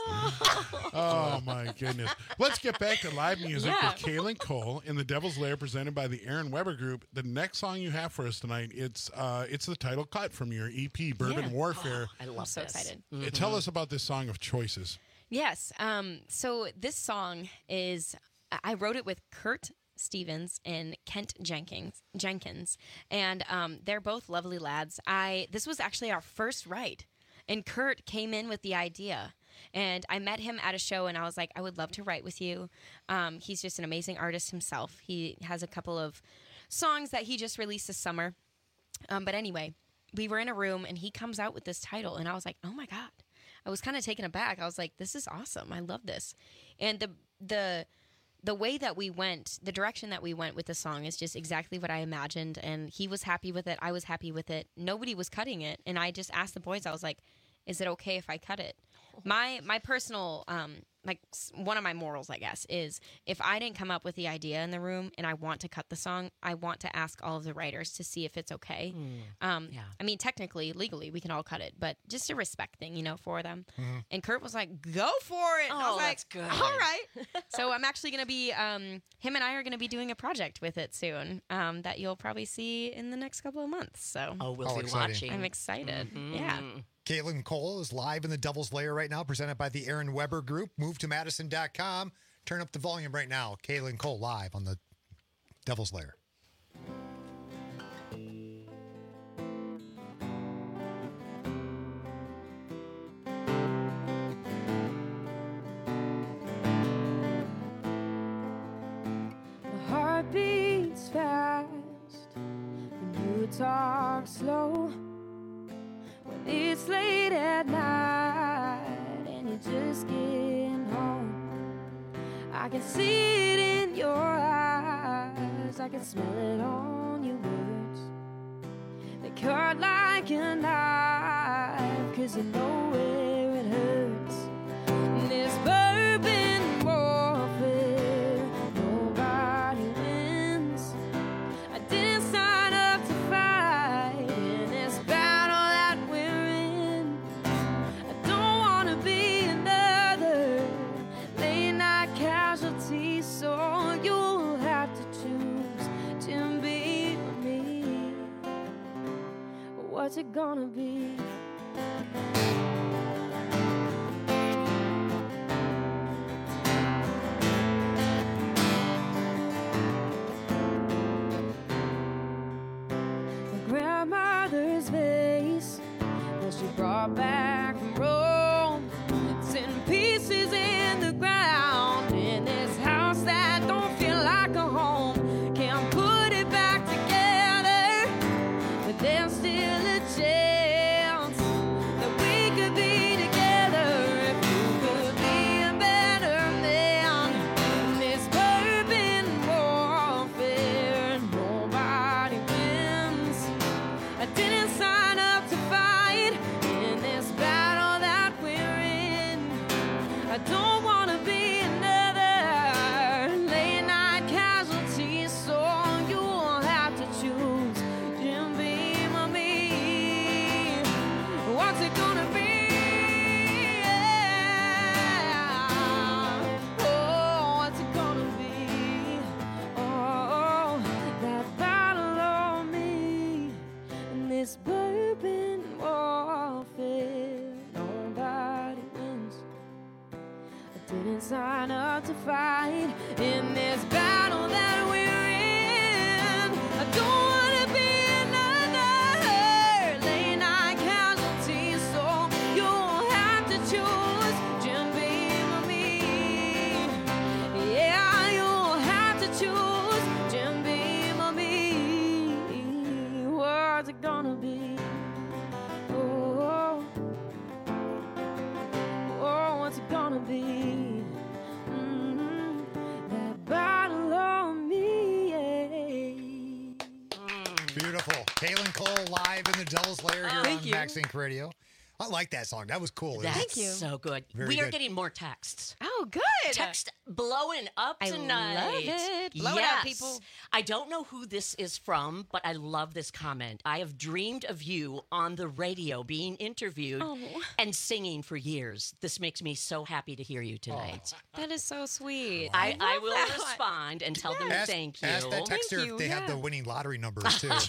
Oh my goodness. Let's get back to live music Yeah. with Kaylin Cole in the Devil's Lair presented by the Aaron Weber Group. The next song you have for us tonight, it's uh, it's the title cut from your E P, Bourbon Yeah. Warfare. I love I'm so this. excited. Uh, Tell us about this song of choices. Yes. Um, so this song is I wrote it with Kurt Stevens and Kent Jenkins. Jenkins, and um, they're both lovely lads. I this was actually our first write, and Kurt came in with the idea. And I met him at a show, and I was like, I would love to write with you. Um, he's just an amazing artist himself. He has a couple of songs that he just released this summer. Um, but anyway, we were in a room, and he comes out with this title, and I was like, oh my God. I was kind of taken aback. I was like, this is awesome. I love this. And the the the way that we went, the direction that we went with the song is just exactly what I imagined. And he was happy with it. I was happy with it. Nobody was cutting it. And I just asked the boys, I was like, is it okay if I cut it? My my personal, um, like s- one of my morals, I guess, is if I didn't come up with the idea in the room and I want to cut the song, I want to ask all of the writers to see if it's okay. Um, yeah. I mean, technically, legally, we can all cut it, but just a respect thing, you know, for them. Mhm. And Kurt was like, go for it. And I Oh, was like, that's good. all right. So I'm actually going to be, um, him and I are going to be doing a project with it soon um, that you'll probably see in the next couple of months. So Oh, we'll Oh, be exciting. watching. I'm excited. Mhm. Yeah. Caitlin Cole is live in the Devil's Lair right now, presented by the Aaron Weber Group. Move to Madison dot com. Turn up the volume right now. Caitlin Cole live on the Devil's Lair. walk slow when it's late at night and you're just getting home. I can see it in your eyes, I can smell it on your words. They cut like a knife, cause you know where it hurts. And this bourbon warfare, nobody wins. I didn't sign up to fight in this battle that we're in. I don't wanna be another late night casualty, so you'll have to choose to be with me. What's it gonna be? My grandmother's vase that she brought back from Rome, it's in pieces in the ground in this house that don't feel like a home. Can't put it back together, but there's still a chance that we could be together if you could be a better man. This bourbon warfare, nobody wins. I didn't sign up to fight in this battle that we're in. I don't wanna be another late night casualty, so you'll have to choose Jim Beam or me. What's it gonna be? Yeah. Oh, what's it gonna be? Oh, that battle on me and this bourbon warfare, nobody wins. I didn't sign up to fight in this battle that we're in. I don't wanna be another late night casualty, so you'll have to choose Jim Beam or me. Yeah, you'll have to choose Jim Beam or me. What's it gonna be? Oh, oh, what's it gonna be? Mm, that battle on me, Beautiful. Kaylin Cole live in the Devil's Lair here Thank on you. Max Inc Radio. I like that song. That was cool. It was- That's so good. Very we are good. getting more texts. Oh, good. Text blowing up I tonight. love it. Blow it yes. up, people. I don't know who this is from, but I love this comment. I have dreamed of you on the radio being interviewed Oh. and singing for years. This makes me so happy to hear you tonight. That is so sweet. I, I love will that. respond and tell them Ask, thank you. ask that texter if they have the winning lottery numbers too.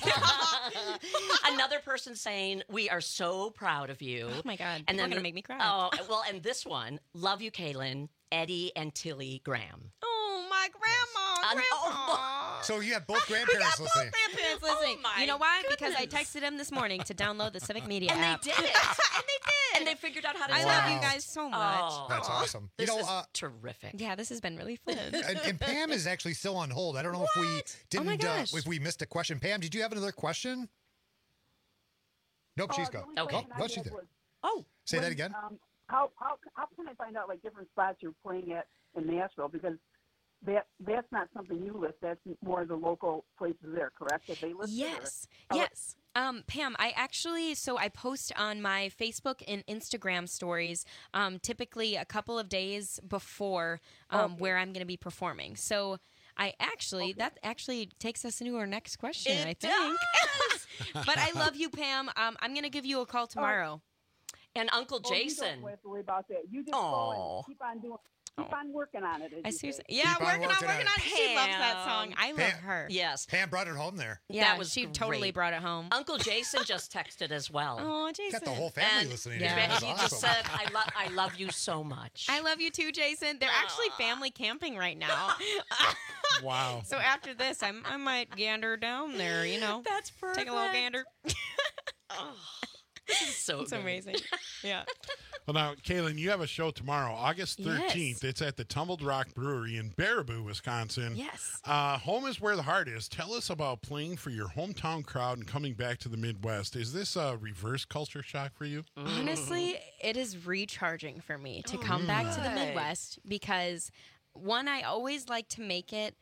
Another person saying, we are so proud of you. Oh my God. And You're then gonna make me cry. Oh, well, and this one, love you, Kaylin, Eddie and Tilly Graham. Oh, my grandma, Um, grandma. So you have both grandparents listening. Grandparents listening. Oh, my you know why? Because I goodness. texted them this morning to download the Civic Media And app. they did it. and they did. And they figured out how to I do love it. you guys so much. Oh, That's awesome. You This know, is uh, terrific. Yeah, this has been really fun. and, and Pam is actually still on hold. I don't know if we didn't, Oh my uh, gosh. if we missed a question. Pam, did you have another question? Nope, she's Oh, the gone. only Oh, question I no, had she's there. was, Oh, Say when, that again. Um, how, how how can I find out like different spots you're playing at in Nashville? Because that that's not something you list. That's more the local places there, correct? That they list. Yes. Or, Yes. Um, Pam, I actually, so I post on my Facebook and Instagram stories um, typically a couple of days before um, where I'm going to be performing. So I actually, that actually takes us into our next question, It I think. But I love you, Pam. Um, I'm going to give you a call tomorrow. And Uncle Oh, you Jason. don't have to worry about that. You just Aw. go and keep on doing. Keep on working on it. as I you seriously, say. yeah, Keep on working on working working on on. it. She loves that song. I love Pam- her. Yes. Pam brought it home there. Yeah, That was she totally great. brought it home. Uncle Jason just texted as well. Oh, Jason. Got the whole family And listening. yeah. to it. He That's just awesome. said, I, lo- I love you so much. I love you too, Jason. They're actually family camping right now. Wow. So after this, I'm, I might gander down there, you know. That's perfect. Take a little gander. Oh, this is so It's good. amazing. Yeah. Well, now, Kaylin, you have a show tomorrow, August thirteenth. Yes. It's at the Tumbled Rock Brewery in Baraboo, Wisconsin. Yes. Uh, home is where the heart is. Tell us about playing for your hometown crowd and coming back to the Midwest. Is this a reverse culture shock for you? Honestly, it is recharging for me to come back to the Midwest because, one, I always like to make it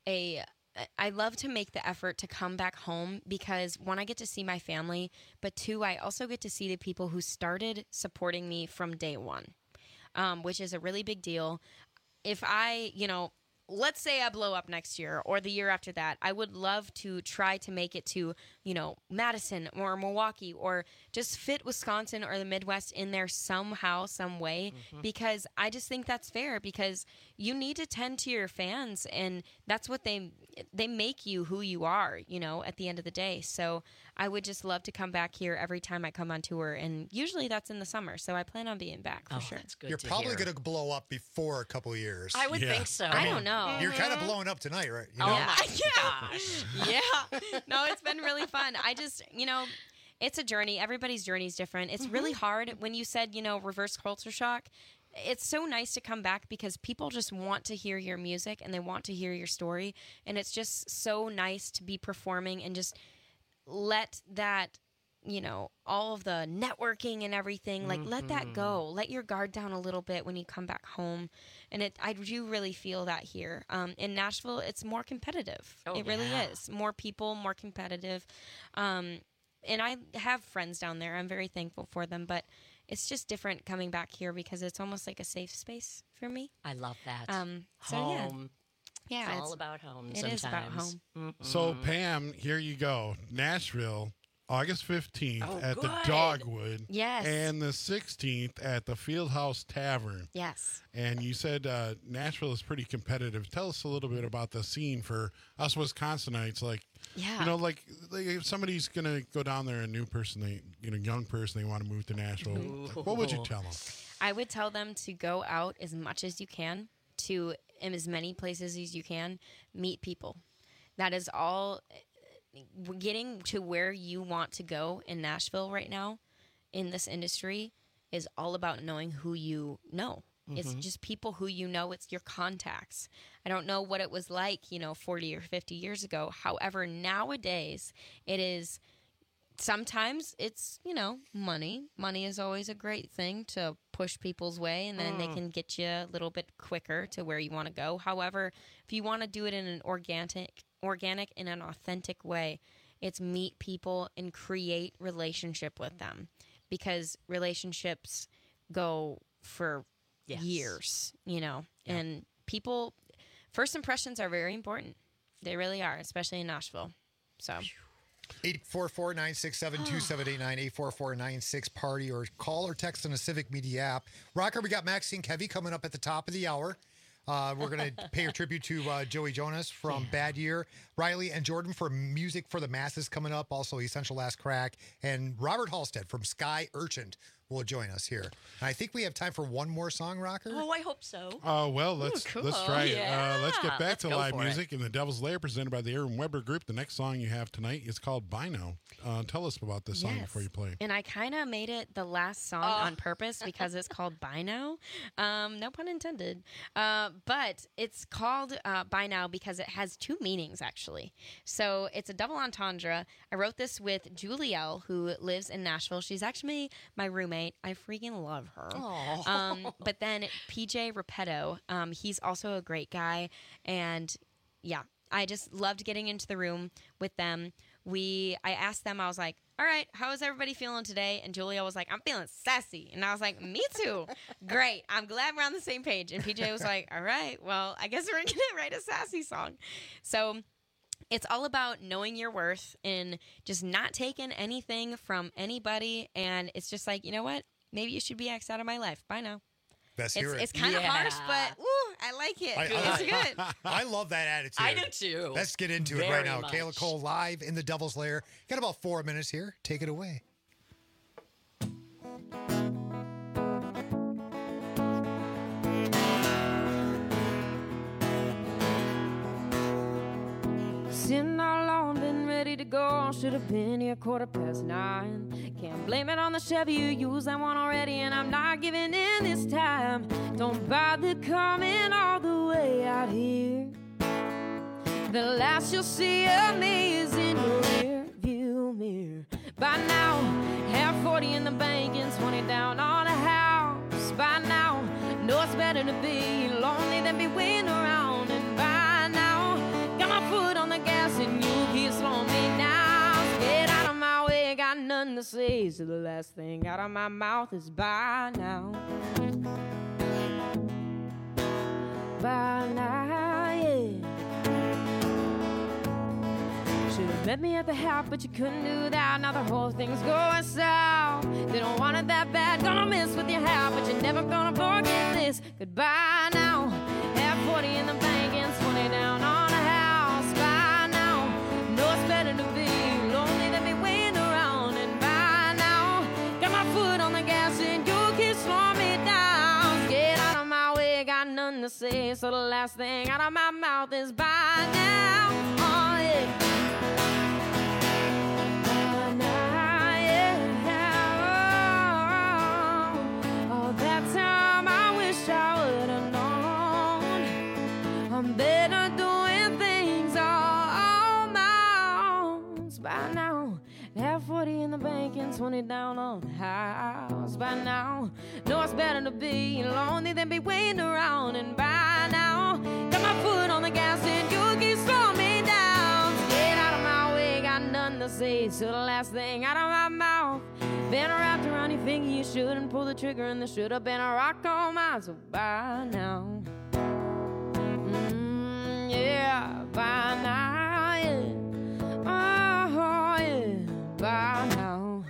a I love to make the effort to come back home because, one, I get to see my family, but two, I also get to see the people who started supporting me from day one, um, which is a really big deal. If I, you know, let's say I blow up next year or the year after that, I would love to try to make it to, you know, Madison or Milwaukee or just fit Wisconsin or the Midwest in there somehow, some way, Mm-hmm. because I just think that's fair because you need to tend to your fans and that's what they, they make you who you are, you know, at the end of the day. So I would just love to come back here every time I come on tour. And usually that's in the summer. So I plan on being back for Oh, sure. that's good You're to probably hear. going to blow up before a couple of years. I would think so. I don't know. You're kind of blowing up tonight, right? You Oh know? my gosh. Yeah. No, it's been really fun. I just, you know, it's a journey. Everybody's journey is different. It's really hard. When you said, you know, reverse culture shock, it's so nice to come back because people just want to hear your music and they want to hear your story. And it's just so nice to be performing and just let that, you know, all of the networking and everything, like let that go. Let your guard down a little bit when you come back home. And it, I do really feel that here. Um, in Nashville, it's more competitive. Oh, it really yeah. is. More people, more competitive. Um, and I have friends down there. I'm very thankful for them. But it's just different coming back here because it's almost like a safe space for me. I love that. Um, so home. Yeah. Yeah. It's it's- all about home It sometimes. is about home. Mhm. So, Pam, here you go. Nashville, August fifteenth Oh, at the good. Dogwood. Yes. And the sixteenth at the Fieldhouse Tavern. Yes. And you said uh, Nashville is pretty competitive. Tell us a little bit about the scene for us Wisconsinites. Like, Yeah. you know, like, like if somebody's going to go down there, a new person, they, you know, young person, they want to move to Nashville. What would you tell them? I would tell them to go out as much as you can, to in as many places as you can, meet people. That is all. Getting to where you want to go in Nashville right now in this industry is all about knowing who you know. It's Mhm. just people who you know. It's your contacts. I don't know what it was like, you know, forty or fifty years ago. However, nowadays it is sometimes it's, you know, money. Money is always a great thing to push people's way, and then they Mm. can get you a little bit quicker to where you want to go. However, if you want to do it in an organic, organic, in an authentic way, it's meet people and create relationship with them, because relationships go for Yes. years, you know, and people, first impressions are very important. They really are, especially in Nashville. So. eight four four, nine six seven, two seven eight nine, eight four four, nine six party, or call or text on the Civic Media app. Rocker, we got Maxine Kevy coming up at the top of the hour. Uh, we're going to pay a tribute to uh, Joey Jonas from Bad Year. Riley and Jordan for Music for the Masses coming up. Also, Essential Last Crack. And Robert Halstead from Sky Urchin will join us here. And I think we have time for one more song, Rocker. Oh, I hope so. Oh, well, let's cool. let's try it. Yeah. Uh, let's get back Let's to go live for it. music. And The Devil's Lair, presented by the Aaron Weber Group. The next song you have tonight is called Bino. Uh, tell us about this song Yes. before you play. And I kind of made it the last song on purpose because it's called By Now. Um, no pun intended. Uh, but it's called uh, By Now because it has two meanings, actually. So it's a double entendre. I wrote this with Julielle, who lives in Nashville. She's actually my roommate. I freaking love her. Aw. Um, but then P J Repetto, um, he's also a great guy. And yeah, I just loved getting into the room with them. We, I asked them, I was like, all right, how is everybody feeling today? And Julia was like, I'm feeling sassy. And I was like, me too. Great. I'm glad we're on the same page. And P J was like, all right, well, I guess we're going to write a sassy song. So it's all about knowing your worth and just not taking anything from anybody. And it's just like, you know what? Maybe you should be X'd out of my life. Bye now. Let's It's, hear it. it's kind of Yeah. harsh, but woo, I like it. I, it's I- good. I love that attitude. I do too. Let's get into it Very right now. much. Kayla Cole live in the Devil's Lair. Got about four minutes here. Take it away. Sitting all alone, been ready ready to go. Should have been here quarter past nine. Can't blame it on the Chevy, you used that one already, and I'm not giving in this time. Don't bother coming all the way out here. The last you'll see of me is in your rear view mirror. By now, have forty in the bank and twenty down on a house. By now, know it's better to be lonely than be waiting around. And by now, got my foot on the gas and you keep slowing me down. So get out of my way, got nothing to say. So the last thing out of my mouth is bye now. Bye now, yeah. Should've met me at the half, but you couldn't do that. Now the whole thing's going south. They don't want it that bad, gonna miss with your half, but you're never gonna forget this. Goodbye now, have forty in the bank and twenty down on a house. Bye now, know it's better to be lonely than be waiting around. And bye now, got my foot on the gas and you keep slowing me down. Get out of my way, got nothing to say, so the last thing out of my mouth is bye now. Oh yeah. I'm better doing things all on my own. By now, have forty in the bank and twenty down on the house. By now, know it's better to be lonely than be waiting around. And by now, got my foot on the gas and you keep slowing me down. So get out of my way, got nothing to say. So the last thing out of my mouth, been wrapped around your finger, you shouldn't pull the trigger, and there should have been a rock on mine. So bye now. Yeah, by now, yeah. Oh, yeah, by now.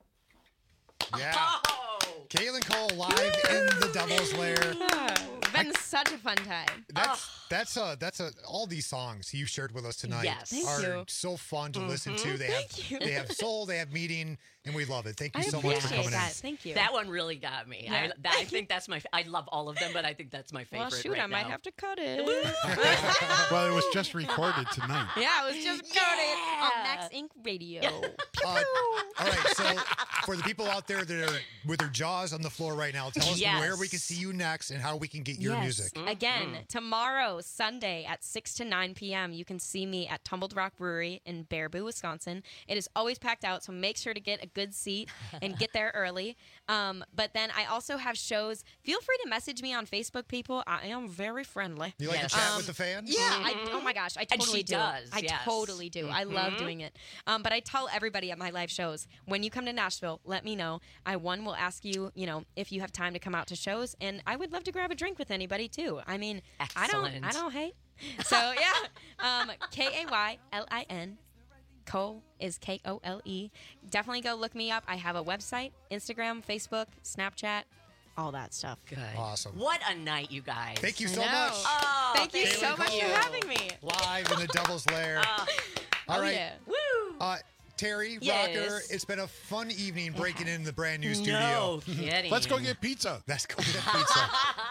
Yeah. Caitlin Cole live in the Doubles Lair. Been such a fun time. That's that's a that's a all these songs you shared with us tonight Yes. Thank are you. so fun to Mm-hmm. listen to. They Thank have you. they have soul, they have meaning, and we love it. Thank you I so much for appreciate coming that. in. Thank you. That one really got me. Yeah. I, I think that's my. I love all of them, but I think that's my favorite. Well, shoot, right I might now. have to cut it. Well, it was just recorded tonight. Yeah, it was just coded on Max Incorporated. Radio. Uh, all right, so for the people out there that are with their jaws on the floor right now, tell us Yes. where we can see you next and how we can get your Yes. music. Again, tomorrow, Sunday at six to nine p.m., you can see me at Tumbled Rock Brewery in Baraboo, Wisconsin. It is always packed out, so make sure to get a good seat and get there early. Um, but then I also have shows. Feel free to message me on Facebook, people. I am very friendly. You like Yes. to chat Um, with the fans? Yeah. I, oh my gosh, I And totally she do. does, I yes. totally do. I love Mhm. doing it. Um, but I tell everybody at my live shows, when you come to Nashville, let me know. I one will ask you, you know, if you have time to come out to shows, and I would love to grab a drink with anybody too. I mean, I don't, I Excellent. don't hate. So yeah, um, K A Y L I N. Cole is K O L E. Definitely go look me up. I have a website, Instagram, Facebook, Snapchat, all that stuff. Good. Awesome. What a night, you guys. Thank you I so know. much. Oh, Thank you Caitlin so much Cole. for having me. Live in the Doubles Lair. Uh, All Oh, right. yeah. Woo! Uh, Terry, Yes. Rocker, it's been a fun evening breaking in the brand new studio. No kidding. Let's go get pizza. Let's go get pizza.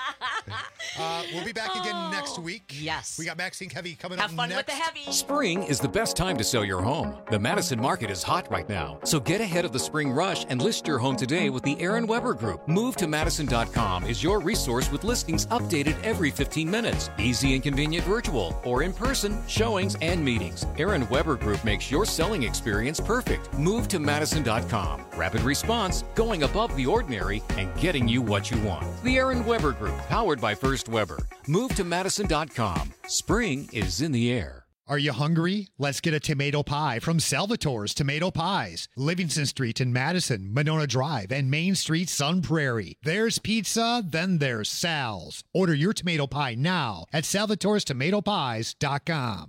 uh, we'll be back again next week. Yes. We got Max Inc Heavy coming Have up fun next. with the heavy. Spring is the best time to sell your home. The Madison market is hot right now, so get ahead of the spring rush and list your home today with the Aaron Weber Group. Move to Madison dot com is your resource with listings updated every fifteen minutes. Easy and convenient virtual or in person showings and meetings. Aaron Weber Group makes your selling experience perfect. Move to Madison dot com. Rapid response, going above the ordinary, and getting you what you want. The Aaron Weber Group, powered by First Weber. Move to Madison dot com. Spring is in the air. Are you hungry? Let's get a tomato pie from Salvatore's Tomato Pies. Livingston Street in Madison, Monona Drive, and Main Street, Sun Prairie. There's pizza, then there's Sal's. Order your tomato pie now at salvatores tomato pies dot com.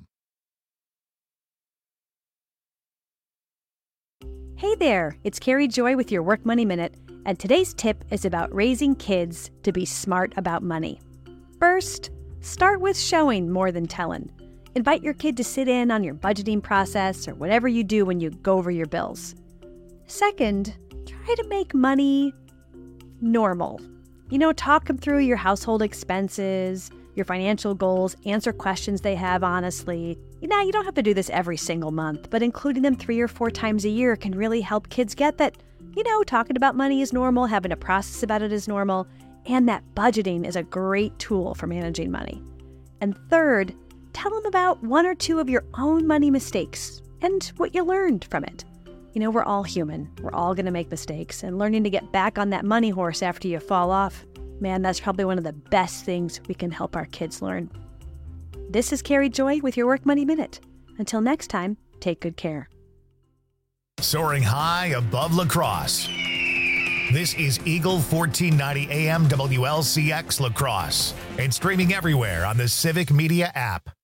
Hey there, it's Carrie Joy with your Work Money Minute, and today's tip is about raising kids to be smart about money. First, start with showing more than telling. Invite your kid to sit in on your budgeting process or whatever you do when you go over your bills. Second, try to make money normal. You know, talk them through your household expenses, your financial goals, answer questions they have honestly. Now, you don't have to do this every single month, but including them three or four times a year can really help kids get that, you know, talking about money is normal, having a process about it is normal, and that budgeting is a great tool for managing money. And third, tell them about one or two of your own money mistakes and what you learned from it. You know, we're all human. We're all going to make mistakes, and learning to get back on that money horse after you fall off, man, that's probably one of the best things we can help our kids learn. This is Carrie Joy with your Work Money Minute. Until next time, take good care. Soaring high above La Crosse. This is Eagle fourteen ninety A M W L C X La Crosse and streaming everywhere on the Civic Media app.